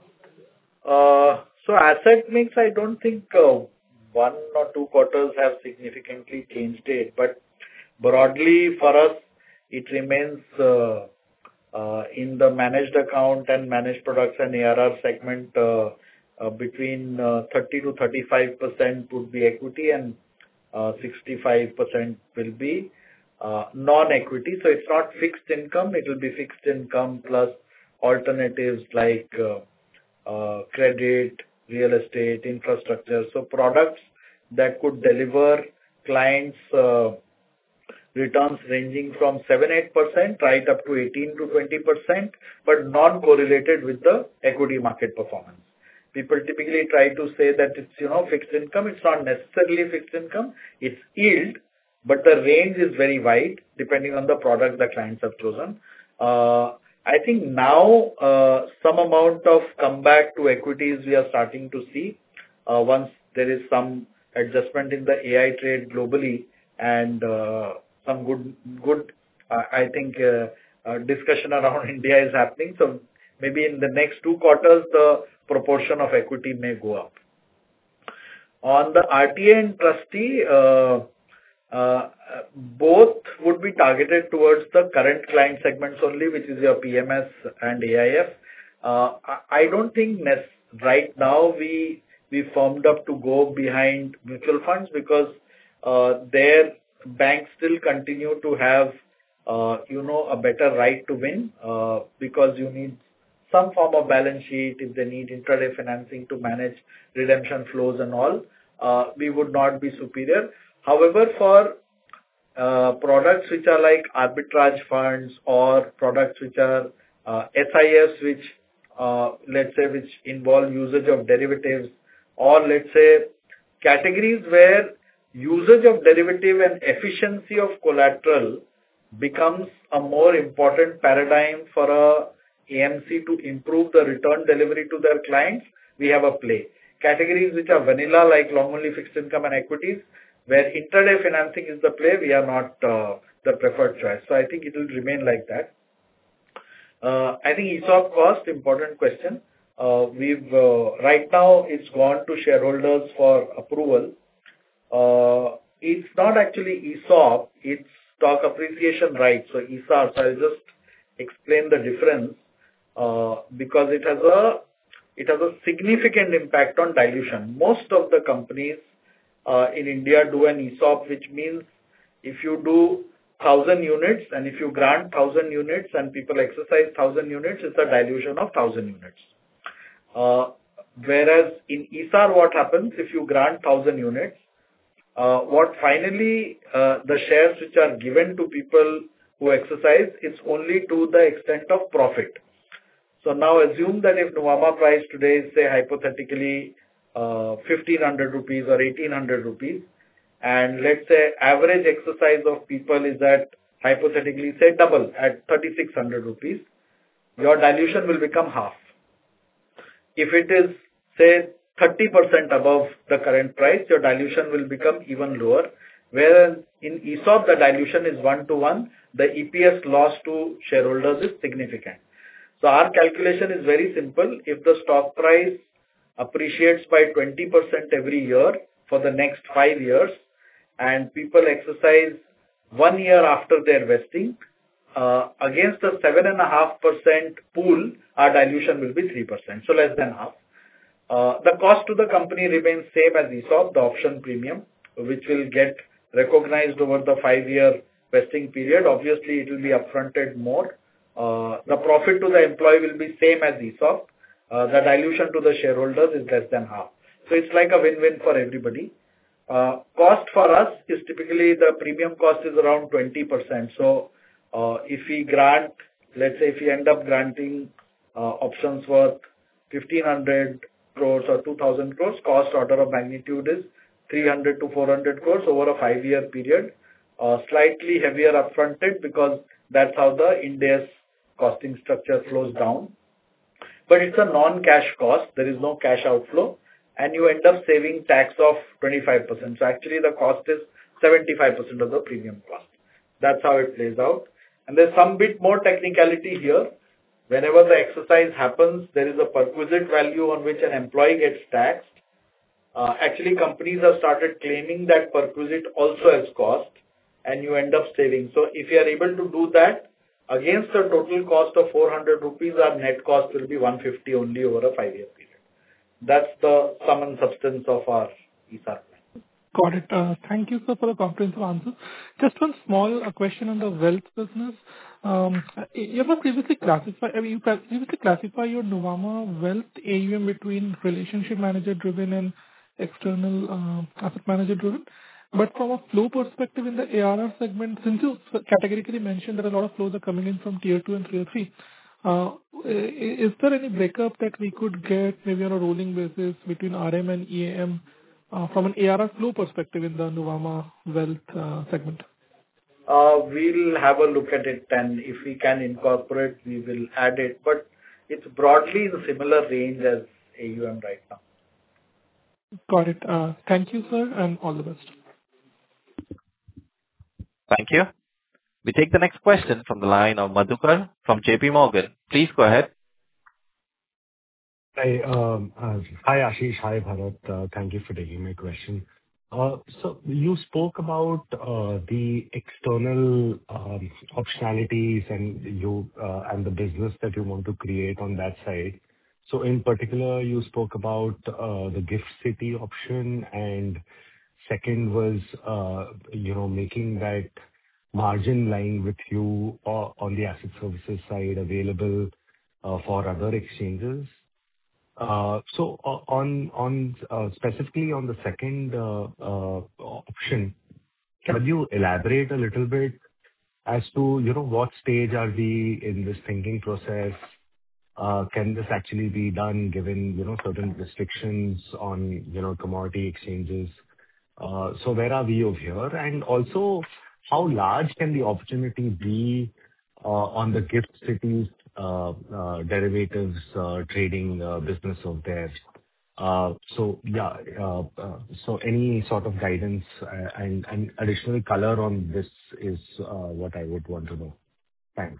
Uh, So asset mix, I don't think uh, one or two quarters have significantly changed it, but broadly for us, it remains uh, uh, in the managed account and managed products and A R R segment, uh, uh, between uh, thirty to thirty-five percent would be equity and uh, sixty-five percent will be uh, non-equity. So it's not fixed income, it will be fixed income plus alternatives like uh, uh, credit, real estate, infrastructure. So products that could deliver clients uh, returns ranging from seven to eight percent right up to eighteen to twenty percent, but non-correlated with the equity market performance. People typically try to say that it's, you know, fixed income. It's not necessarily fixed income. It's yield, but the range is very wide depending on the product the clients have chosen. Uh, I think now uh, some amount of comeback to equities we are starting to see uh, once there is some adjustment in the A I trade globally and uh, some good, good uh, I think, uh, uh, discussion around India is happening. So maybe in the next two quarters, the proportion of equity may go up. On the R T A and trustee, uh, uh, both would be targeted towards the current client segments only, which is your P M S and A I F. Uh, I I don't think nec- right now we we firmed up to go behind mutual funds because uh, their banks still continue to have uh, you know a better right to win uh, because you need some form of balance sheet if they need intraday financing to manage redemption flows and all. Uh, we would not be superior. However, for uh, products which are like arbitrage funds or products which are uh, S I Fs which uh, let's say, which involve usage of derivatives, or let's say categories where usage of derivative and efficiency of collateral becomes a more important paradigm for a A M C to improve the return delivery to their clients, we have a play. Categories which are vanilla, like long-only fixed income and equities, where intraday financing is the play, we are not uh, the preferred choice. So I think it will remain like that. Uh, I think ESOP cost, important question. Uh, we've uh, right now it's gone to shareholders for approval. Uh, it's not actually ESOP, it's stock appreciation rights. So E S A R. So I'll just explain the difference uh, because it has a it has a significant impact on dilution. Most of the companies uh, in India do an ESOP, which means if you do thousand units and if you grant thousand units and people exercise thousand units, it's a dilution of thousand units. Uh, whereas in E S A R, what happens if you grant thousand units? Uh, what finally uh, the shares which are given to people who exercise, it's only to the extent of profit. So now assume that if Nuvama price today is, say, hypothetically uh, fifteen hundred rupees or eighteen hundred rupees, and let's say average exercise of people is at hypothetically say double at thirty-six hundred rupees, your dilution will become half. If it is say thirty percent above the current price, your dilution will become even lower. Whereas in ESOP, the dilution is one to one, the E P S loss to shareholders is significant. So our calculation is very simple. If the stock price appreciates by twenty percent every year for the next five years, and people exercise one year after their vesting, uh, against the seven point five percent pool, our dilution will be three percent, so less than half. Uh, the cost to the company remains same as ESOP, the option premium, which will get recognized over the five-year vesting period. Obviously, it will be upfronted more. Uh, the profit to the employee will be same as ESOP. Uh, the dilution to the shareholders is less than half. So it's like a win-win for everybody. Uh, cost for us is typically the premium cost is around twenty percent. So uh, if we grant, let's say if we end up granting uh, options worth fifteen hundred crores or two thousand crores, cost order of magnitude is three hundred to four hundred crores over a five-year period. Uh, slightly heavier upfronted because that's how the Ind AS costing structure flows down. But it's a non-cash cost. There is no cash outflow. And you end up saving tax of twenty-five percent. So actually the cost is seventy-five percent of the premium cost. That's how it plays out. And there's some bit more technicality here. Whenever the exercise happens, there is a perquisite value on which an employee gets taxed. Uh, actually, companies have started claiming that perquisite also as cost, and you end up saving. So if you are able to do that, against the total cost of four hundred rupees, our net cost will be one hundred fifty only over a five-year period. That's the sum and substance of our E S A R plan. Got it. Uh, Thank you, sir, for the comprehensive answer. Just one small uh, question on the wealth business. Um, You have previously classified, I mean, you cla- previously classify your Nuvama wealth A U M between relationship manager driven and external uh, asset manager driven. But from a flow perspective in the A R R segment, since you categorically mentioned that a lot of flows are coming in from tier two and tier three, uh, i- is there any breakup that we could get maybe on a rolling basis between R M and E A M uh, from an A R R flow perspective in the Nuvama wealth uh, segment? Uh, we'll have a look at it, and if we can incorporate, we will add it. But it's broadly in a similar range as A U M right now. Got it. Uh, Thank you, sir, and all the best. Thank you. We take the next question from the line of Madhukar from J P Morgan. Please go ahead. Hi, um, uh, hi, Ashish. Hi, Bharat. Uh, Thank you for taking my question. Uh, So you spoke about uh, the external um, optionalities and you uh, and the business that you want to create on that side. So in particular, you spoke about uh, the GIFT City option, and second was, uh, you know, making that margin line with you uh, on the asset services side available uh, for other exchanges. Uh, So o- on on uh, specifically on the second uh, uh, option, can you elaborate a little bit as to, you know, what stage are we in this thinking process? Uh, Can this actually be done given, you know, certain restrictions on, you know, commodity exchanges? Uh, So where are we over here? And also, how large can the opportunity be uh, on the GIFT City uh, uh, derivatives uh, trading uh, business over there? Uh, So yeah, uh, uh, so any sort of guidance uh, and and additional color on this is uh, what I would want to know. Thanks.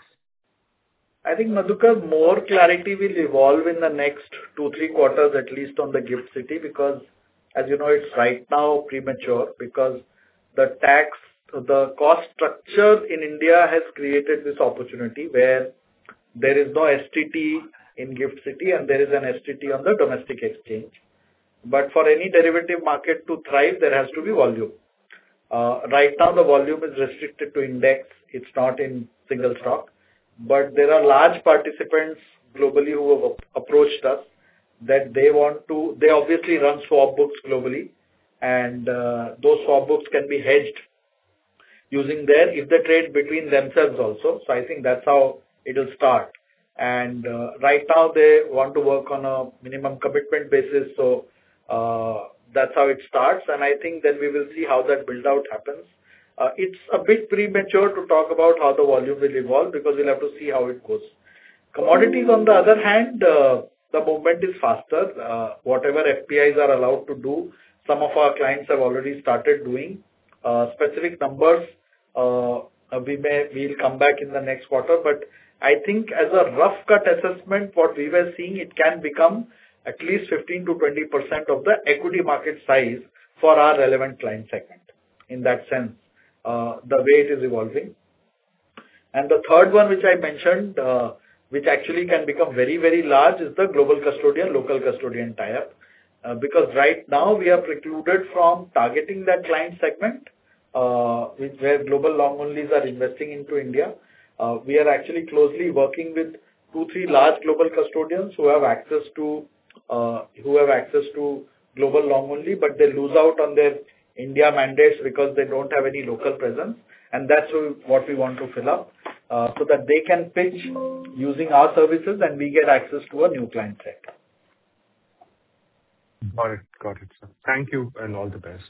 I think, Madhukar, more clarity will evolve in the next two, three quarters, at least on the GIFT City, because as you know, it's right now premature because the tax, the cost structure in India has created this opportunity where there is no S T T in GIFT City and there is an S T T on the domestic exchange. But for any derivative market to thrive, there has to be volume. Uh, Right now, the volume is restricted to index. It's not in single stock. But there are large participants globally who have ap- approached us that they want to, they obviously run swap books globally, and uh, those swap books can be hedged using their, if they trade between themselves also. So I think that's how it'll start. And uh, right now they want to work on a minimum commitment basis. So uh, that's how it starts. And I think then we will see how that build out happens. Uh, it's a bit premature to talk about how the volume will evolve because we'll have to see how it goes. Commodities, on the other hand, uh, the movement is faster. Uh, whatever F P Is are allowed to do, some of our clients have already started doing. Uh, specific numbers, uh, we may we'll come back in the next quarter, but I think as a rough cut assessment, what we were seeing, it can become at least fifteen to twenty percent of the equity market size for our relevant client segment. In that sense, uh, the way it is evolving. And the third one, which I mentioned, uh, which actually can become very, very large, is the global custodian, local custodian tie-up. Uh, because right now we are precluded from targeting that client segment, uh, which, where global long-onlys are investing into India. Uh, we are actually closely working with two, three large global custodians who have access to uh, who have access to global long-only, but they lose out on their India mandates because they don't have any local presence. And that's what we want to fill up, uh, so that they can pitch using our services and we get access to a new client set. Got it. Got it, sir. Thank you, and all the best.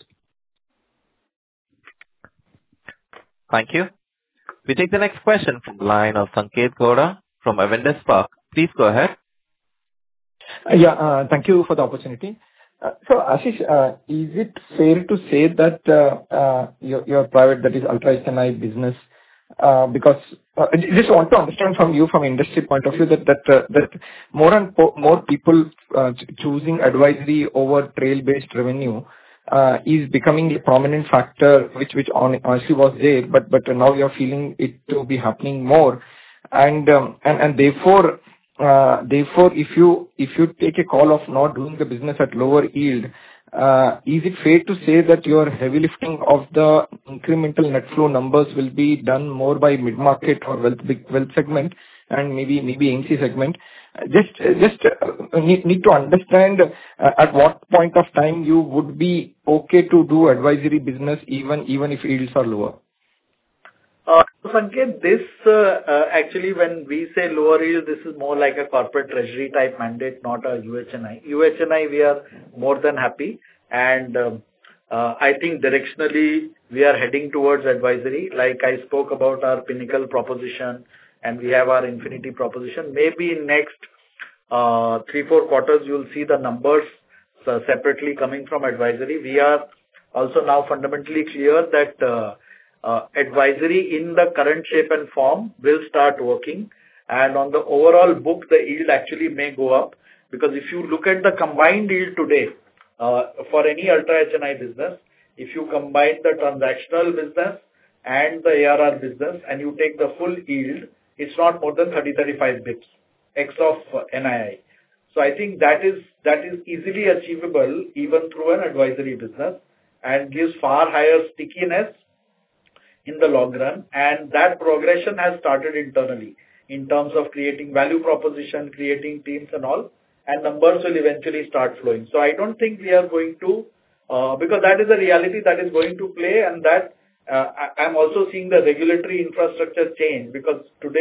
Thank you. We take the next question from the line of Sanket Gowda from Avendus Spark. Please go ahead. Uh, Yeah, uh, thank you for the opportunity. Uh, So, Ashish, uh, is it fair to say that uh, uh, your your private, that is Ultra H N I business, uh, because uh, I just want to understand from you, from industry point of view, that that uh, that more and po- more people uh, ch- choosing advisory over trail-based revenue uh, is becoming a prominent factor, which which hon- honestly was there, but but now you're feeling it to be happening more. And um, and and therefore, uh, therefore, if you if you take a call of not doing the business at lower yield, uh, is it fair to say that your heavy lifting of the incremental net flow numbers will be done more by mid-market or wealth big wealth segment and maybe maybe A M C segment? Uh, Just just uh, need need to understand uh, at what point of time you would be okay to do advisory business even even if yields are lower. Uh, so Sanket, this uh, uh, actually, when we say lower yield, this is more like a corporate treasury type mandate, not a U H N I. U H N I, we are more than happy, and um, uh, I think directionally we are heading towards advisory. Like I spoke about our Pinnacle proposition, and we have our Infinity proposition. Maybe in next uh, three, four quarters, you'll see the numbers uh, separately coming from advisory. We are also now fundamentally clear that uh, Uh, advisory in the current shape and form will start working, and on the overall book, the yield actually may go up, because if you look at the combined yield today, uh, for any Ultra H N I business, if you combine the transactional business and the A R R business and you take the full yield, it's not more than thirty, thirty-five bips, X of uh, N I I. So I think that is, that is easily achievable even through an advisory business and gives far higher stickiness in the long run, and that progression has started internally in terms of creating value proposition, creating teams and all, and numbers will eventually start flowing. So I don't think we are going to, uh, because that is a reality that is going to play, and that uh, I, I'm also seeing the regulatory infrastructure change, because today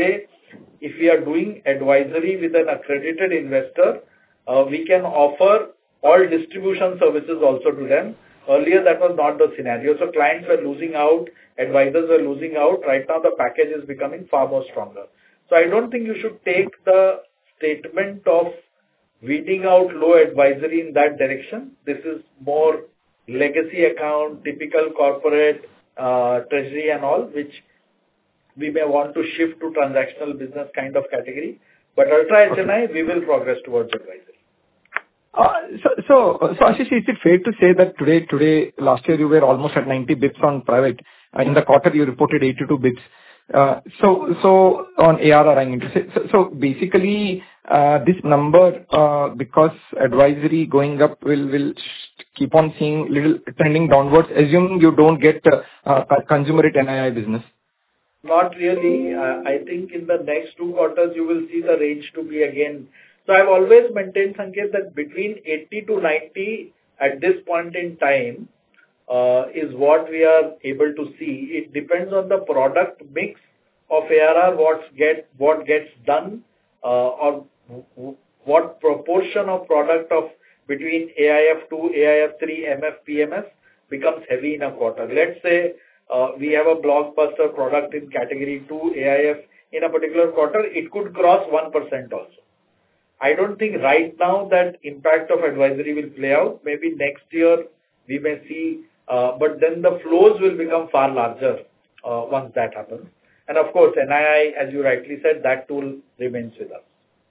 if we are doing advisory with an accredited investor, uh, we can offer all distribution services also to them. Earlier, that was not the scenario. So clients were losing out, advisors were losing out. Right now, the package is becoming far more stronger. So I don't think you should take the statement of weeding out low advisory in that direction. This is more legacy account, typical corporate, uh, treasury and all, which we may want to shift to transactional business kind of category. But Ultra H N I, we will progress towards advisory. Uh, So, so, so Ashish, is it fair to say that today, today, last year you were almost at ninety bips on private. Uh, In the quarter, you reported eighty-two bips. Uh, So, so on A R R, I mean to say. So, so basically, uh, this number, uh, because advisory going up will will keep on seeing little trending downwards, assuming you don't get uh, uh, consumerate N I I business. Not really. Uh, I think in the next two quarters, you will see the range to be again. So I've always maintained, Sanket, that between eighty to ninety at this point in time uh, is what we are able to see. It depends on the product mix of A R R, what's get, what gets done, uh, or w- what proportion of product of between A I F two, A I F three, M F, P M S becomes heavy in a quarter. Let's say uh, we have a blockbuster product in category two A I F in a particular quarter, it could cross one percent also. I don't think right now that impact of advisory will play out. Maybe next year we may see, uh, but then the flows will become far larger uh, once that happens. And of course, N I I, as you rightly said, that tool remains with us.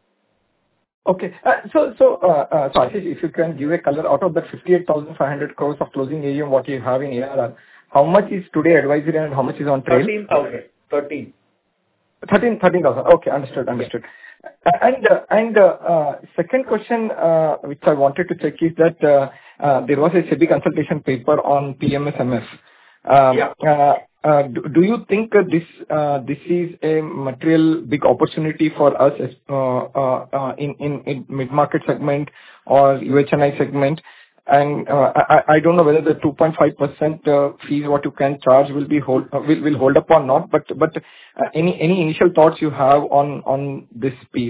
Okay. Uh, So, so, uh, uh, so Ashish, if you can give a color out of that fifty-eight thousand five hundred crores of closing A U M, what you have in A R R, how much is today advisory and how much is on trail? thirteen thousand. thirteen. thirteen thousand. Okay, understood. Understood. And uh, and uh, uh, second question, uh, which I wanted to check is that uh, uh, there was a SEBI consultation paper on P M S M F. Um, Yeah. uh, uh, Do do you think uh, this uh, this is a material big opportunity for us as, uh, uh, uh, in in in mid-market segment or U H N I segment? And uh, I I don't know whether the two point five percent uh, fees what you can charge will be hold uh, will will hold up or not, but but uh, any any initial thoughts you have on on this piece?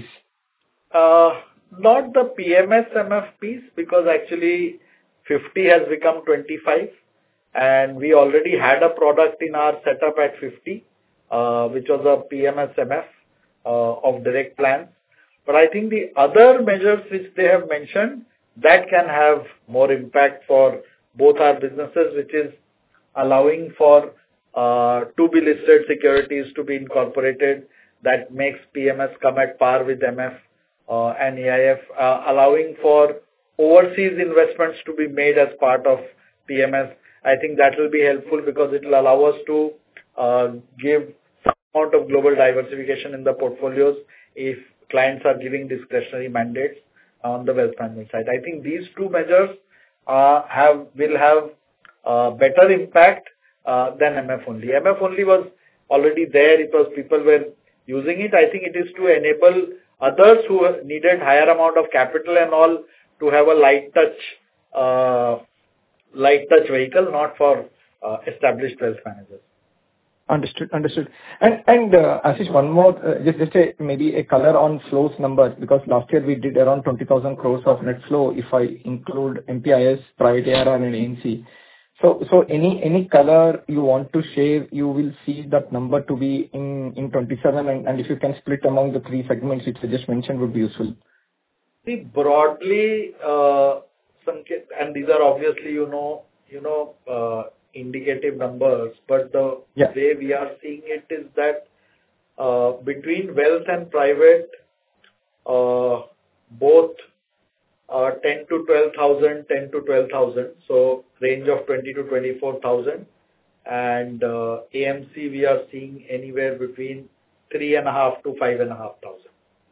Uh, Not the P M S M F piece, because actually fifty has become twenty-five, and we already had a product in our setup at fifty, uh, which was a P M S M F uh, of direct plans. But I think the other measures which they have mentioned, that can have more impact for both our businesses, which is allowing for uh, to be listed securities to be incorporated. That makes P M S come at par with M F uh, and A I F, uh, allowing for overseas investments to be made as part of P M S. I think that will be helpful because it will allow us to uh, give some amount of global diversification in the portfolios if clients are giving discretionary mandates on the wealth management side. I think these two measures uh, have will have uh, better impact uh, than M F only. M F only was already there. It was people were using it. I think it is to enable others who needed higher amount of capital and all to have a light touch, uh, light touch vehicle, not for uh, established wealth managers. Understood. Understood. And and uh, Ashish, one more, uh, just just a maybe a color on flows numbers, because last year we did around twenty thousand crores of net flow if I include M P I S, private A R R, and A M C. So so any any color you want to share, you will see that number to be in in twenty-seven, and and if you can split among the three segments which I just mentioned would be useful. See, broadly, uh, Sanket, and these are obviously, you know, you know, uh, indicative numbers, but the Yeah. way we are seeing it is that uh, between wealth and private, uh, both uh, ten to twelve thousand, ten to twelve thousand, so range of twenty to twenty-four thousand, and uh, A M C we are seeing anywhere between three and a half to five and a half thousand.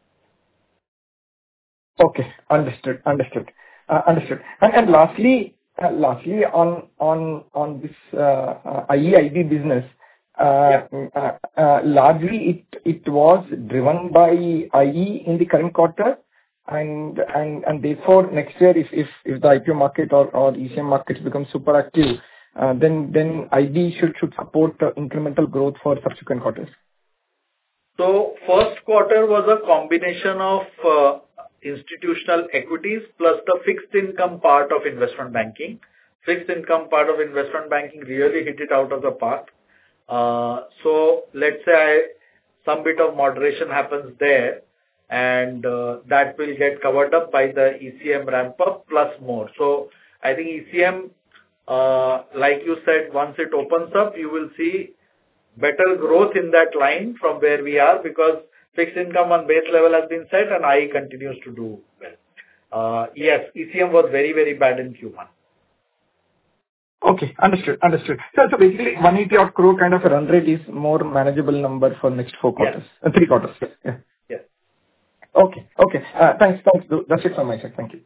Okay. Understood. Understood. Uh, Understood. And and lastly, uh, lastly on on on this uh, uh, I E I B business, uh, uh, uh, largely it it was driven by I E in the current quarter, and and and therefore next year, if if if the I P O market or or E C M markets become super active, uh, then then I B should should support uh, incremental growth for subsequent quarters. So first quarter was a combination of uh, institutional equities plus the fixed income part of investment banking. Fixed income part of investment banking really hit it out of the park. Uh, so let's say I, some bit of moderation happens there, and uh, that will get covered up by the E C M ramp up plus more. So I think E C M, uh, like you said, once it opens up, you will see better growth in that line from where we are, because fixed income on base level has been set and I continues to do well. Uh, yes, E C M was very, very bad in Q one. Okay, understood. Understood. So so basically, one hundred eighty odd crore kind of a run rate is more manageable number for next four Yes. quarters, uh, three quarters. Yeah. Yes. Okay. Okay. Uh, Thanks. Thanks. That's it from my side. Thank you.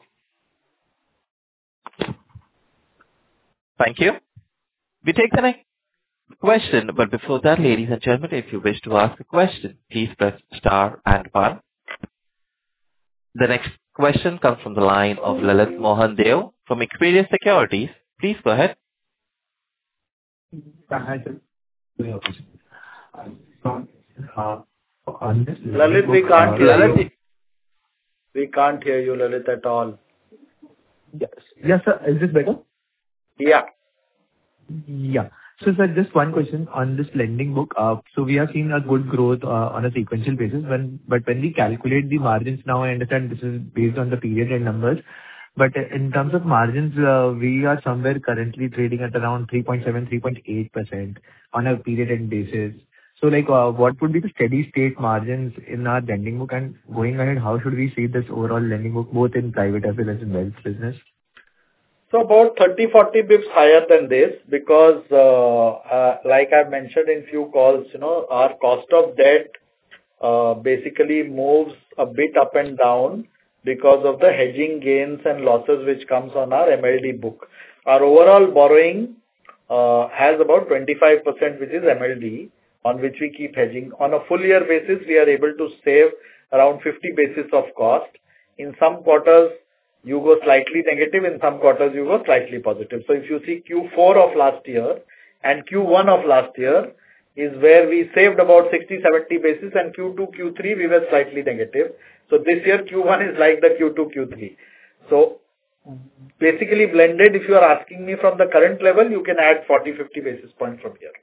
Thank you. We take the next question, but before that, ladies and gentlemen, if you wish to ask a question, please press star and one. The next question comes from the line of Lalit Mohan Deo from Equirus Securities. Please go ahead. Hi, sir. Uh, on this Lalit, we book, can't uh, hear Lalit, you. We can't hear you, Lalit, at all. Yes, yes, sir. Is this better? Yeah. Yeah. So, sir, just one question on this lending book. Uh, So we have seen a good growth uh, on a sequential basis, when, but when we calculate the margins now, I understand this is based on the period end numbers, but in terms of margins, uh, we are somewhere currently trading at around three point seven, three point eight percent on a period end basis. So, like, uh, what would be the steady state margins in our lending book? And going ahead, how should we see this overall lending book, both in private as well as in wealth business? So about thirty, forty bips higher than this, because, uh, uh, like I mentioned in few calls, you know, our cost of debt uh, basically moves a bit up and down because of the hedging gains and losses which comes on our M L D book. Our overall borrowing uh, has about twenty-five percent, which is M L D, on which we keep hedging. On a full year basis, we are able to save around fifty basis of cost. In some quarters, you go slightly negative, in some quarters you go slightly positive. So if you see Q four of last year and Q one of last year is where we saved about sixty, seventy basis, and Q two, Q three we were slightly negative. So this year Q one is like the Q two, Q three. So basically blended, if you are asking me from the current level, you can add forty, fifty basis points from here.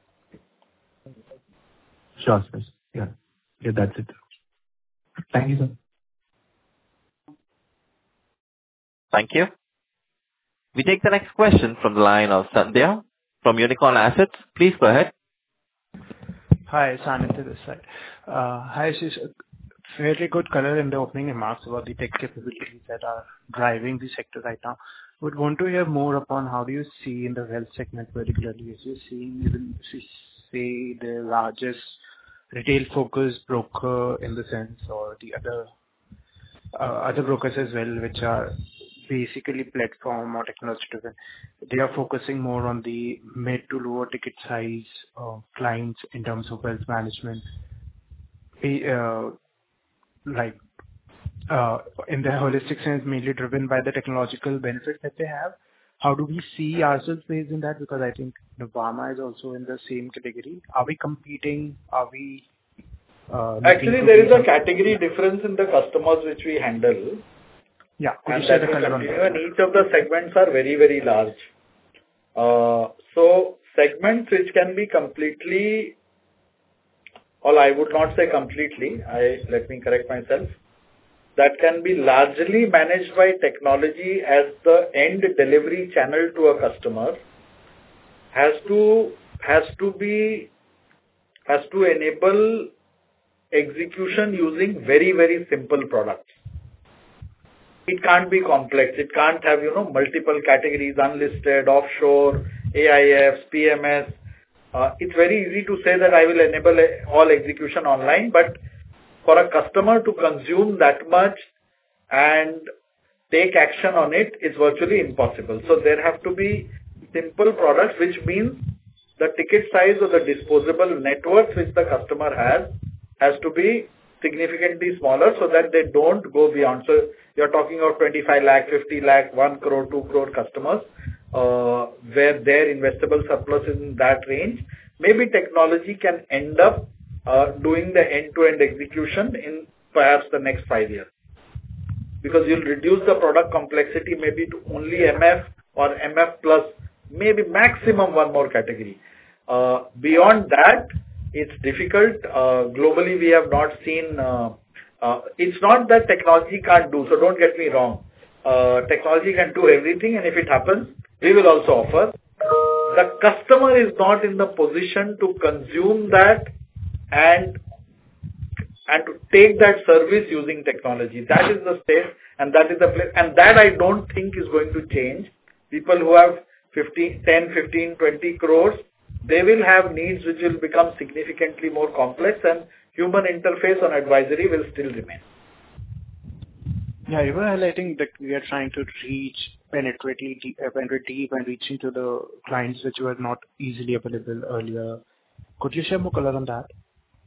Sure, sir. Yeah. Yeah, that's it. Thank you, sir. Thank you. We take the next question from the line of Sandhya from Unicorn Assets. Please go ahead. Hi, Sanitya this side. Uh, Hi, Ashish. Very good color in the opening remarks about the tech capabilities that are driving the sector right now. Would want to hear more upon how do you see in the wealth segment, particularly as you're seeing, even if you say the largest retail-focused broker in the sense, or the other uh, other brokers as well, which are basically platform or technology driven. They are focusing more on the mid to lower ticket size uh, clients in terms of wealth management. Uh, like uh, in the holistic sense, mainly driven by the technological benefits that they have. How do we see ourselves based in that? Because I think Nuvama is also in the same category. Are we competing? Are we uh, Actually, there is a category difference in the customers which we handle. Yeah, could And you share that the will color on continue, that? and each of the segments are very, very large. Uh, so segments which can be completely, or I would not say completely, I let me correct myself, that can be largely managed by technology as the end delivery channel to a customer, has to has to be has to enable execution using very, very simple products. It can't be complex. It can't have, you know, multiple categories, unlisted, offshore, A I Fs, P M S. Uh, it's very easy to say that I will enable a, all execution online, but for a customer to consume that much and take action on it is virtually impossible. So there have to be simple products, which means the ticket size or the disposable net worth which the customer has has to be significantly smaller so that they don't go beyond. So you're talking of twenty-five lakh, fifty lakh, one crore, two crore customers, uh, where their investable surplus is in that range. Maybe technology can end up uh, doing the end-to-end execution in perhaps the next five years. Because you'll reduce the product complexity maybe to only M F or M F plus, maybe maximum one more category. Uh, beyond that, it's difficult. Uh, globally, we have not seen, uh, uh, it's not that technology can't do, so don't get me wrong. Uh, technology can do everything, and if it happens, we will also offer. The customer is not in the position to consume that and and to take that service using technology. That is the state, and that is the place, and that I don't think is going to change. People who have fifteen, ten, fifteen, twenty crores, they will have needs which will become significantly more complex, and human interface on advisory will still remain. Yeah, you were highlighting that we are trying to reach, penetrate deep, penetrate deep and reaching to the clients which were not easily available earlier. Could you share more color on that?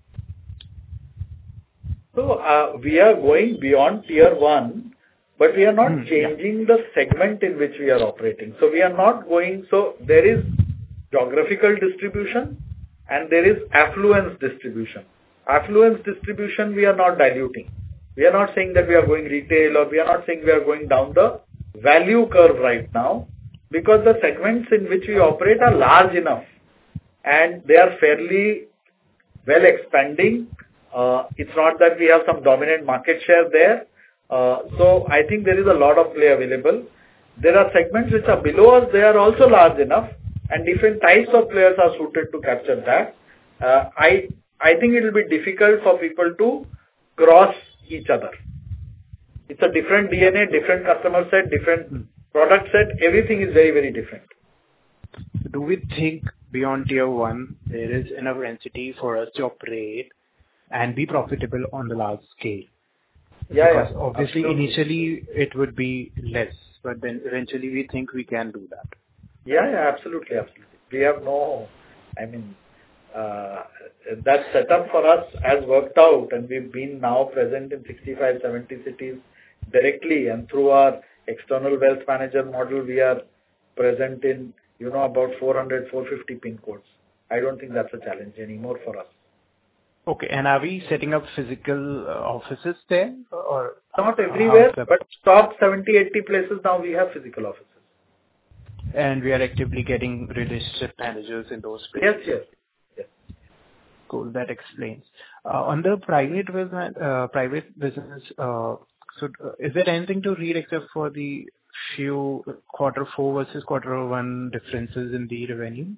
So, uh, we are going beyond tier one, but we are not Hmm, changing the segment in which we are operating. So we are not going... So there is geographical distribution and there is affluence distribution. Affluence distribution, we are not diluting. We are not saying that we are going retail, or we are not saying we are going down the value curve right now, because the segments in which we operate are large enough and they are fairly well expanding. Uh, it's not that we have some dominant market share there. Uh, so I think there is a lot of play available. There are segments which are below us, they are also large enough, and different types of players are suited to capture that. Uh, I, I think it will be difficult for people to cross each other. It's a different D N A, different customer set, different product set, everything is very, very different. Do we think beyond tier one, there is enough density for us to operate and be profitable on the large scale? Yeah, Because yeah, obviously absolutely. initially it would be less, but then eventually we think we can do that. Yeah, yeah, absolutely, absolutely. We have no, I mean, uh, that setup for us has worked out, and we've been now present in sixty-five, seventy cities directly, and through our external wealth manager model, we are present in, you know, about four hundred, four hundred fifty pin codes. I don't think that's a challenge anymore for us. Okay, and are we setting up physical uh, offices there, or Not how everywhere, is the- but top seventy, eighty places now we have physical offices. and we are actively getting relationship managers in those places? Yes, yes. Cool, that explains. Uh, On the private business, uh, private business, uh, so uh, is there anything to read except for the few quarter four versus quarter one differences in the revenue?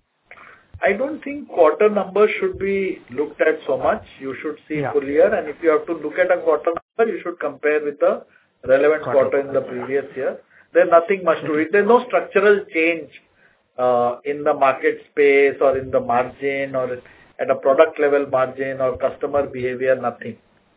I don't think quarter numbers should be looked at so much. You should see Yeah. full year, and if you have to look at a quarter number, you should compare with the relevant Quarter. quarter in the previous year. There's nothing much to it. There's no structural change uh, in the market space or in the margin or at a product level margin or customer behavior, nothing.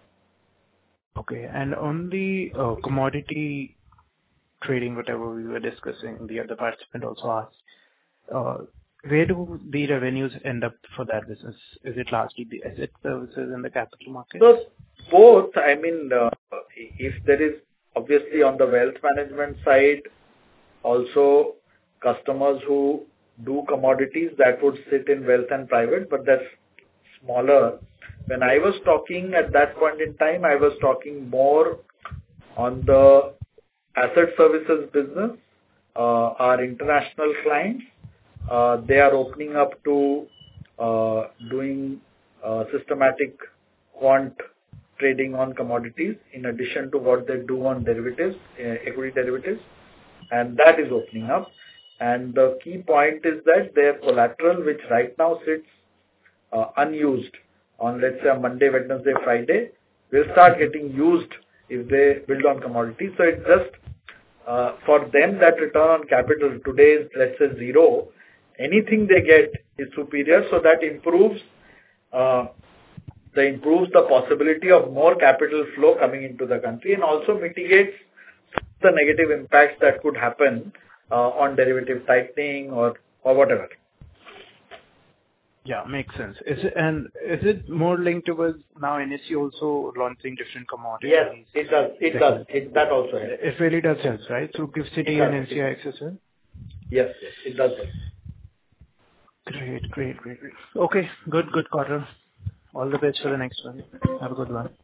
Okay. And on the uh, commodity trading, whatever we were discussing, the other participant also asked, uh, where do the revenues end up for that business? Is it largely the asset services and the capital market? So both, I mean, uh, if there is obviously on the wealth management side, also customers who do commodities, that would sit in wealth and private, but that's smaller. When I was talking at that point in time, I was talking more on the asset services business, uh, our international clients. Uh, they are opening up to uh, doing uh, systematic quant trading on commodities in addition to what they do on derivatives, uh, equity derivatives, and that is opening up. And the key point is that their collateral, which right now sits uh, unused on, let's say, a Monday, Wednesday, Friday, will start getting used if they build on commodities. So it's just uh, for them that return on capital today is, let's say, zero. Anything they get is superior, so that improves uh, that improves the possibility of more capital flow coming into the country and also mitigates the negative impacts that could happen uh, on derivative tightening or or whatever. Yeah, makes sense. Is it, and is it more linked towards now N S E also launching different commodities? Yes, it does. It does. It, that also helps. It really does help, right? Through GIFT City It and does. N C I X as well? Yes, yes, it does help. Great, great, great, great. Okay, good, good quarter. All the best for the next one. Have a good one.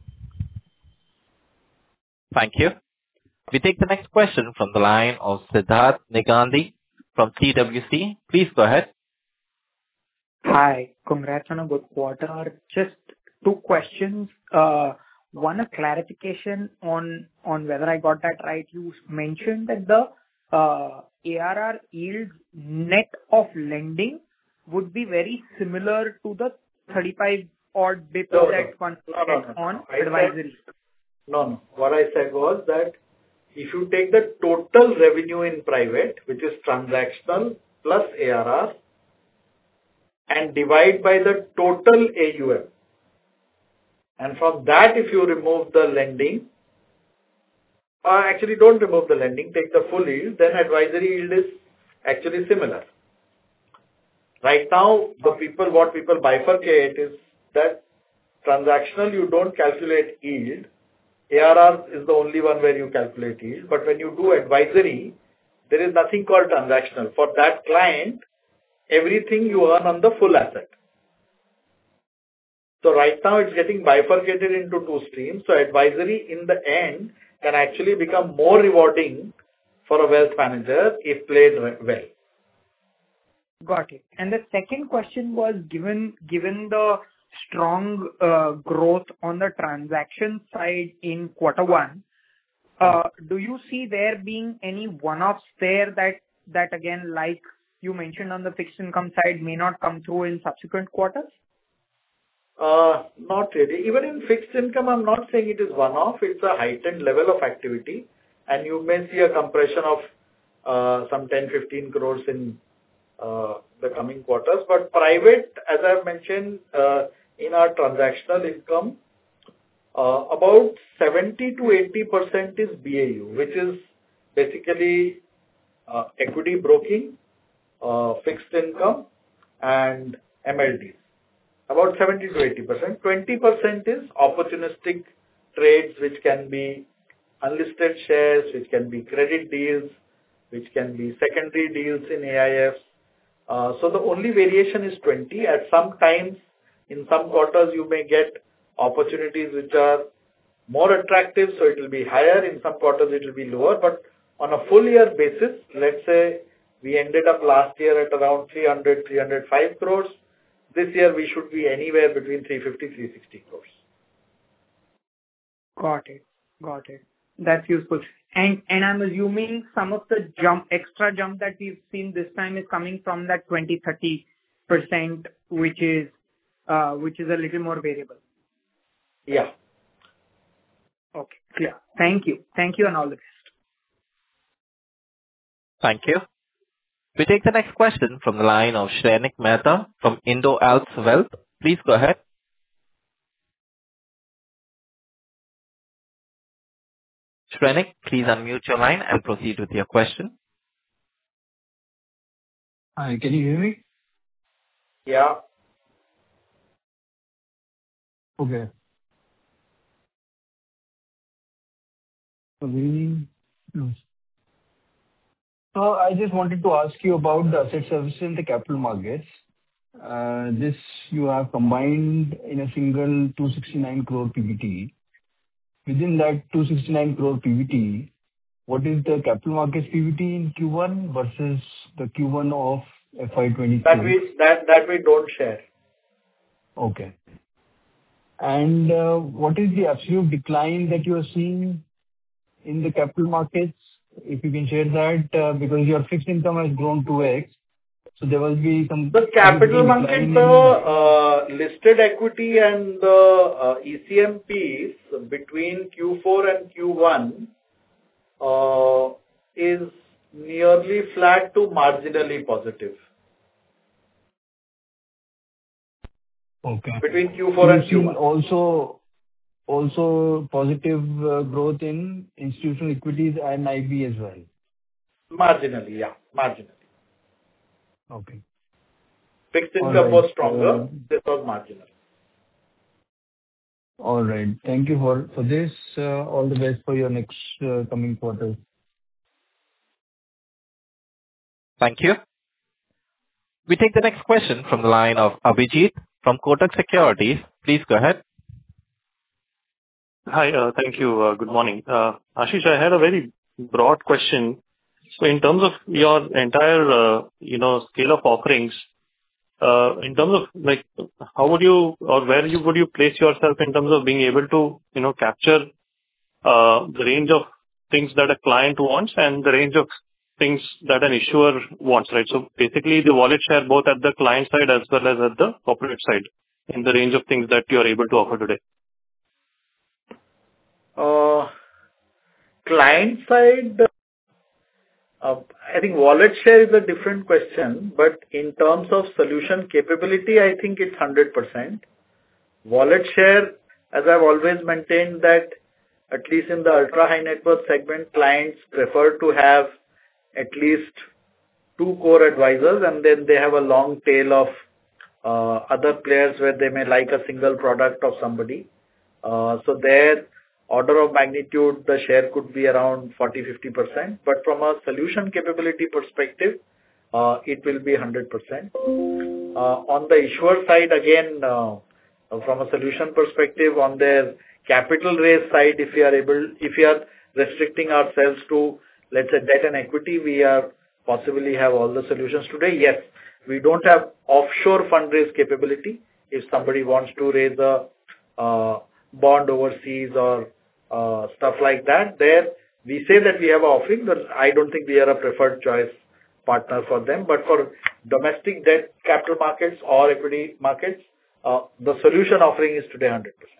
Thank you. We take the next question from the line of Siddharth Negandhi from C W C. Please go ahead. Hi. Congrats on a good quarter. Just two questions. Uh, One, a clarification on on whether I got that right. You mentioned that the uh, A R R yield net of lending would be very similar to the thirty-five odd basis No, no. that one No, no, gets no. on I said- advisory. No, no. What I said was that if you take the total revenue in private, which is transactional plus A R R, and divide by the total A U M, and from that, if you remove the lending, or actually don't remove the lending, take the full yield, then advisory yield is actually similar. Right now, the people, what people bifurcate is that transactional, you don't calculate yield. A R R is the only one where you calculate yield. But when you do advisory, there is nothing called transactional. For that client, everything you earn on the full asset. So right now it's getting bifurcated into two streams. So advisory in the end can actually become more rewarding for a wealth manager if played well. Got it. And the second question was, given given the strong uh, growth on the transaction side in quarter one, uh, do you see there being any one-offs there that that again, like you mentioned on the fixed income side, may not come through in subsequent quarters? Uh, Not really. Even in fixed income, I'm not saying it is one-off. It's a heightened level of activity, and you may see a compression of uh, some ten, fifteen crores in uh, the coming quarters. But private, as I've mentioned, uh, in our transactional income, uh, about seventy to eighty percent is B A U, which is basically uh, equity broking, uh, fixed income, and M L Ds. About seventy to eighty percent. twenty percent is opportunistic trades, which can be unlisted shares, which can be credit deals, which can be secondary deals in A I Fs. Uh, so the only variation is twenty. At some times, in some quarters, you may get opportunities which are more attractive, so it will be higher. In some quarters, it will be lower. But on a full year basis, let's say we ended up last year at around three hundred, three hundred five crores. This year, we should be anywhere between three fifty, three sixty crores. Got it. Got it. That's useful. And and I'm assuming some of the jump, extra jump that we've seen this time is coming from that twenty, thirty percent, which is uh, which is a little more variable. Yeah. Okay, clear. Thank you. Thank you, and all the best. Thank you. We take the next question from the line of Shrenik Mehta from Indo Alps Wealth. Please go ahead. Shrenik, please unmute your line and proceed with your question. Hi, can you hear me? Yeah. Okay. So we- no. So I just wanted to ask you about the asset services in the capital markets. Uh, This you have combined in a single two hundred sixty-nine crore P B T. Within that two hundred sixty-nine crore P B T, what is the capital markets P B T in Q one versus the Q one of F Y twenty-three? That we that that we don't share. Okay. And uh, what is the absolute decline that you are seeing in the capital markets? If you can share that, uh, because your fixed income has grown two x, so there will be some The capital decline market, in- the uh, listed equity and the uh, E C M piece between Q four and Q one uh, is nearly flat to marginally positive. Okay. Between Q four and You've Q seen one. also also positive uh, growth in institutional equities and I B as well. Marginally, yeah. Marginally. Okay. Fixed All income right. was stronger. Uh, This was marginal. All right. Thank you for for this. Uh, All the best for your next uh, coming quarters. Thank you. We take the next question from the line of Abhijit from Kotak Securities. Please go ahead. Hi. uh, Thank you. uh, Good morning. Uh, Ashish, I had a very broad question. So in terms of your entire, uh, you know, scale of offerings, uh, in terms of like, how would you or where you would you place yourself in terms of being able to, you know, capture uh, the range of things that a client wants and the range of things that an issuer wants, right? So basically, the wallet share both at the client side as well as at the corporate side in the range of things that you are able to offer today. Uh, Client side, uh, I think wallet share is a different question, but in terms of solution capability, I think it's one hundred percent. Wallet share, as I've always maintained that at least in the ultra-high net worth segment, clients prefer to have at least two core advisors, and then they have a long tail of uh, other players where they may like a single product of somebody. Uh, So their order of magnitude, the share could be around forty to fifty percent, but from a solution capability perspective, uh, it will be one hundred percent. Uh, On the issuer side, again, uh, from a solution perspective, on their capital raise side, if we are able, if we are restricting ourselves to, let's say, debt and equity, we are possibly have all the solutions today. Yes, we don't have offshore fundraise capability. If somebody wants to raise a uh, bond overseas or uh, stuff like that, there we say that we have an offering, but I don't think we are a preferred choice partner for them. But for domestic debt capital markets or equity markets, uh, the solution offering is today one hundred percent.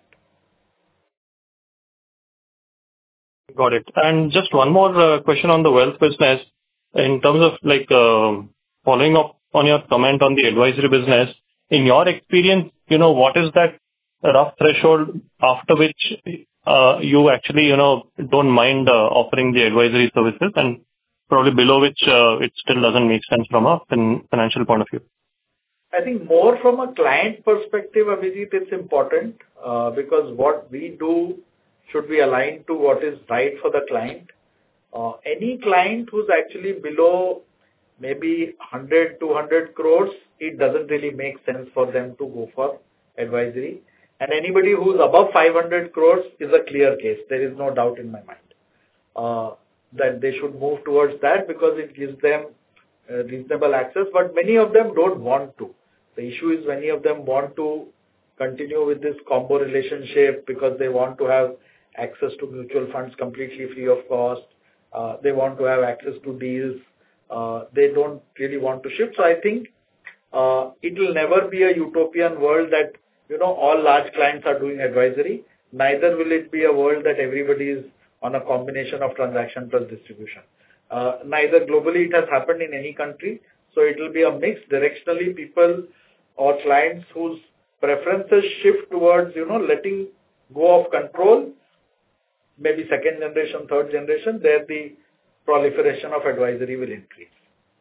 Got it. And just one more uh, question on the wealth business. In terms of like uh, following up on your comment on the advisory business, in your experience, you know, what is that rough threshold after which uh, you actually, you know, don't mind uh, offering the advisory services, and probably below which uh, it still doesn't make sense from a fin- financial point of view? I think more from a client perspective, Abhijit, it's important uh, because what we do should be aligned to what is right for the client. Uh, any client who's actually below maybe one hundred, two hundred crores, it doesn't really make sense for them to go for advisory. And anybody who's above five hundred crores is a clear case. There is no doubt in my mind uh, that they should move towards that because it gives them uh, reasonable access. But many of them don't want to. The issue is many of them want to continue with this combo relationship because they want to have access to mutual funds completely free of cost. Uh, they want to have access to deals. Uh, they don't really want to shift. So I think uh, it will never be a utopian world that, you know, all large clients are doing advisory. Neither will it be a world that everybody is on a combination of transaction plus distribution. Uh, neither globally it has happened in any country. So it will be a mix. Directionally, people or clients whose preferences shift towards, you know, letting go of control, maybe second generation, third generation, there the proliferation of advisory will increase.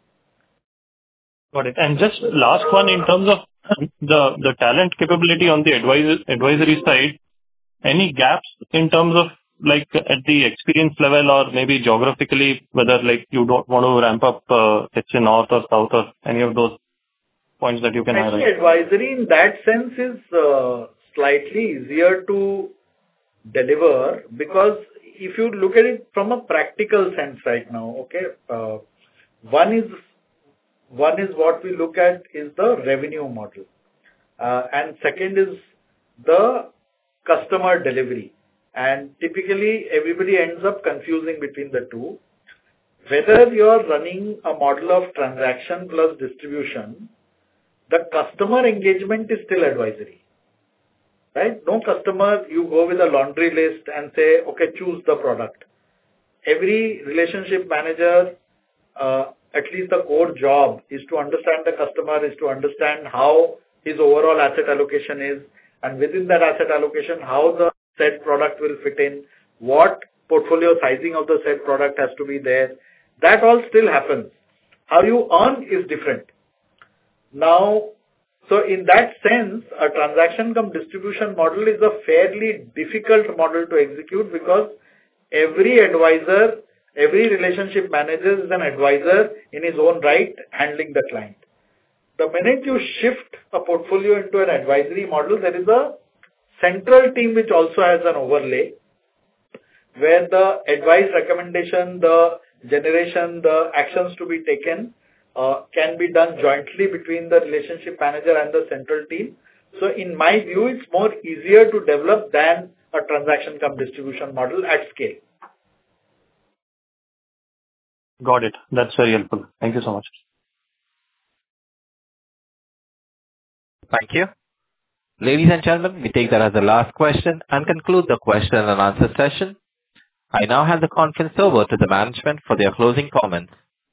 Got it. And just last one, in terms of the the talent capability on the advisor, advisory side, any gaps in terms of like at the experience level or maybe geographically, whether like you don't want to ramp up, uh, let's say north or south or any of those points that you can I think highlight? advisory in that sense is uh, slightly easier to deliver because if you look at it from a practical sense right now, okay, uh, one is one is what we look at is the revenue model, uh, and second is the customer delivery. And typically, everybody ends up confusing between the two. Whether you are running a model of transaction plus distribution, the customer engagement is still advisory. Right? No customer, you go with a laundry list and say, okay, choose the product. Every relationship manager, uh, at least the core job is to understand the customer, is to understand how his overall asset allocation is, and within that asset allocation, how the said product will fit in, what portfolio sizing of the said product has to be there. That all still happens. How you earn is different. Now, so in that sense, a transaction cum distribution model is a fairly difficult model to execute because every advisor, every relationship manager is an advisor in his own right handling the client. The minute you shift a portfolio into an advisory model, there is a central team which also has an overlay, where the advice, recommendation, the generation, the actions to be taken uh, can be done jointly between the relationship manager and the central team. So in my view, it's more easier to develop than a transaction cum distribution model at scale. Got it. That's very helpful. Thank you so much. Thank you. Ladies and gentlemen, we take that as the last question and conclude the question and answer session. I now hand the conference over to the management for their closing comments.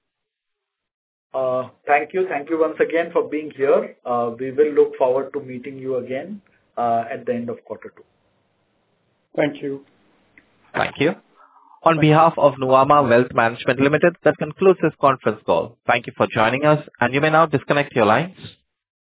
Uh, thank you. Thank you once again for being here. Uh, we will look forward to meeting you again uh, at the end of quarter two. Thank you. Thank you. On behalf of Nuvama Wealth Management Limited, that concludes this conference call. Thank you for joining us, and you may now disconnect your lines.